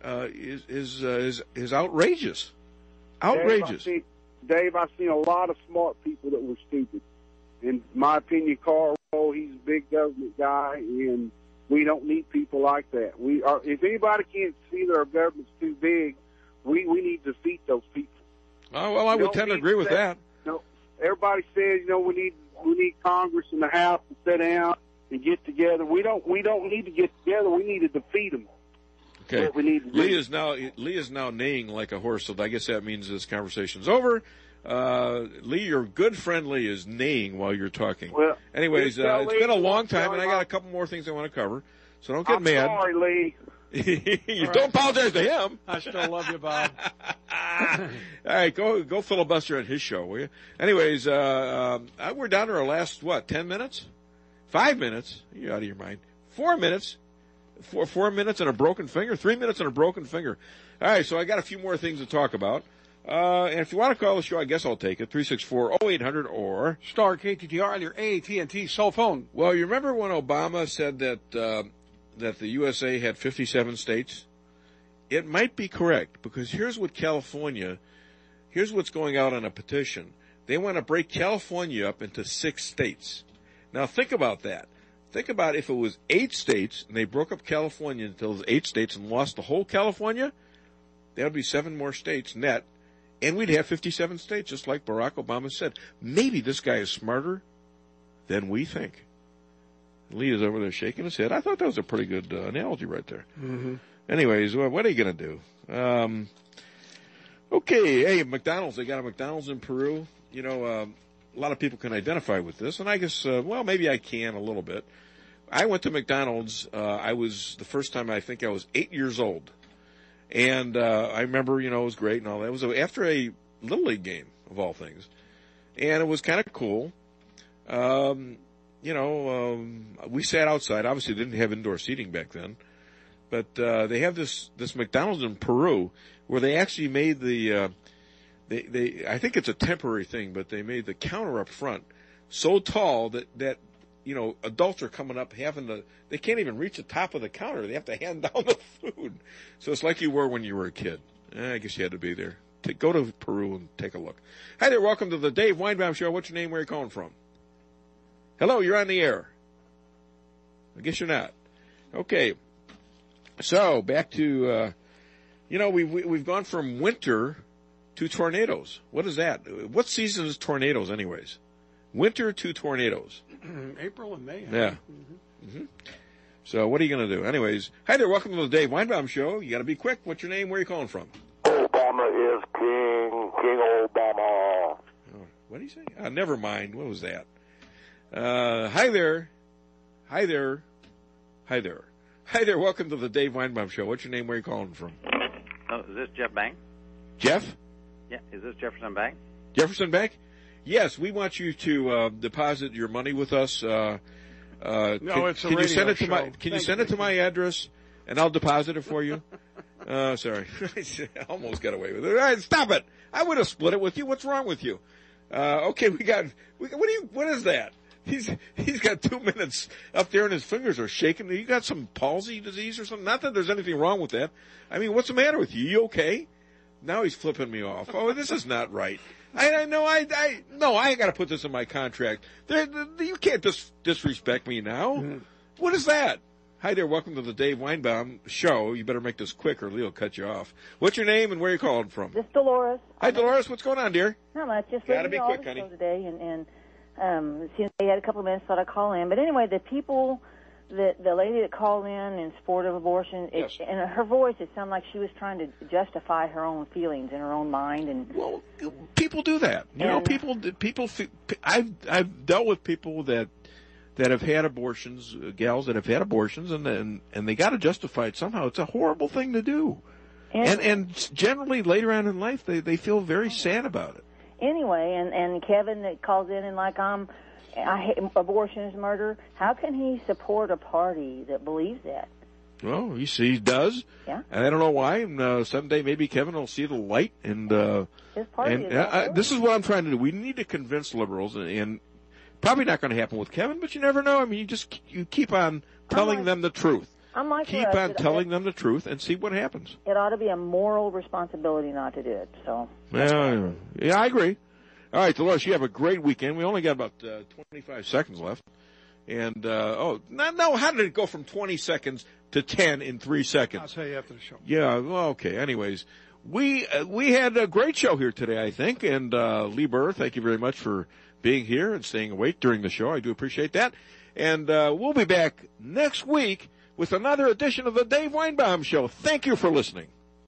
is outrageous. Outrageous. Dave, I've seen a lot of smart people that were stupid. In my opinion, Karl Rove, he's a big government guy, and we don't need people like that. If anybody can't see that our government's too big, we need to defeat those people. Oh, well, I would tend to agree with that. No, everybody says, we need Congress and the House to sit down and get together. We don't need to get together. We need to defeat them. Okay. Lee is now neighing like a horse, so I guess that means this conversation's over. Lee, your good friend Lee is neighing while you're talking. Well, anyways, it's been a long time, and I got a couple more things I want to cover, so don't get mad. Sorry, Lee. Don't apologize to him. I still love you, Bob. All right, go filibuster on his show, will you? Anyways, we're down to our last, 10 minutes? 5 minutes? You're out of your mind. 4 minutes. 4 minutes and a broken finger? 3 minutes and a broken finger. All right, so I got a few more things to talk about. And if you want to call the show, I guess I'll take it. 364-0800 or star KTTR on your AT&T cell phone. Well, you remember when Obama said that the USA had 57 states? It might be correct, because here's what's going out on a petition. They want to break California up into 6 states. Now think about that. Think about if it was 8 states and they broke up California into those 8 states and lost the whole California, that would be 7 more states net. And we'd have 57 states, just like Barack Obama said. Maybe this guy is smarter than we think. Lee is over there shaking his head. I thought that was a pretty good analogy right there. Mm-hmm. Anyways, what are you going to do? Okay, hey, McDonald's. They got a McDonald's in Peru. You know, a lot of people can identify with this, and I guess, well, maybe I can a little bit. I went to McDonald's. The first time I think I was 8 years old. And I remember, you know, it was great and all that. It was after a Little League game, of all things. And it was kind of cool. We sat outside. Obviously, they didn't have indoor seating back then. But they have this McDonald's in Peru where they actually made the I think it's a temporary thing, but they made the counter up front so tall that you know, adults are coming up they can't even reach the top of the counter. They have to hand down the food. So it's like you were when you were a kid. I guess you had to be there. Go to Peru and take a look. Hi there, welcome to the Dave Weinbaum Show. What's your name? Where are you calling from? Hello, you're on the air. I guess you're not. Okay. So, back to, we've gone from winter to tornadoes. What is that? What season is tornadoes anyways? Winter to tornadoes. April and May. Yeah. Mm-hmm. So what are you going to do? Anyways, hi there. Welcome to the Dave Weinbaum Show. You got to be quick. What's your name? Where are you calling from? Obama is King Obama. Oh, what did he say? Never mind. What was that? Hi there. Hi there. Hi there. Hi there. Welcome to the Dave Weinbaum Show. What's your name? Where are you calling from? Oh, is this Jeff Bank? Jeff? Yeah. Is this Jefferson Bank? Jefferson Bank? Yes, we want you to deposit your money with us. No, it's a radio show. Can you send it to my address, and I'll deposit it for you? Sorry, I almost got away with it. All right, stop it! I would have split it with you. What's wrong with you? Okay, what is that? He's got 2 minutes up there, and his fingers are shaking. You got some palsy disease or something? Not that there's anything wrong with that. I mean, what's the matter with you? You okay? Now he's flipping me off. Oh, this is not right. I got to put this in my contract. You can't disrespect me now. Mm-hmm. What is that? Hi there, welcome to the Dave Weinbaum Show. You better make this quick or Lee will cut you off. What's your name and where are you calling from? This is Dolores. Hi, Dolores. What's going on, dear? Not much. Just gotta be all quick, the honey. show today, and since they had a couple of minutes, thought I'd call in. But anyway, the people, the lady that called in support of abortion, yes. And her voice, it sounded like she was trying to justify her own feelings in her own mind. And well, people do that. You know, people. I've dealt with people that have had abortions, gals that have had abortions, and they got to justify it somehow. It's a horrible thing to do, and generally later on in life they feel very sad about it. Anyway, and Kevin that calls in and abortion is murder. How can he support a party that believes that? Well, he does. Yeah. And I don't know why. And someday maybe Kevin will see the light. And his party this is what I'm trying to do. We need to convince liberals, and probably not going to happen with Kevin, but you never know. I mean, you keep on telling them the truth. Keep on telling them the truth and see what happens. It ought to be a moral responsibility not to do it. So. Yeah, I agree. All right, Dolores, you have a great weekend. We only got about 25 seconds left. And, how did it go from 20 seconds to 10 in 3 seconds? I'll tell you after the show. Yeah, well, okay. Anyways, we had a great show here today, I think. And Lee Burr, thank you very much for being here and staying awake during the show. I do appreciate that. And we'll be back next week with another edition of the Dave Weinbaum Show. Thank you for listening.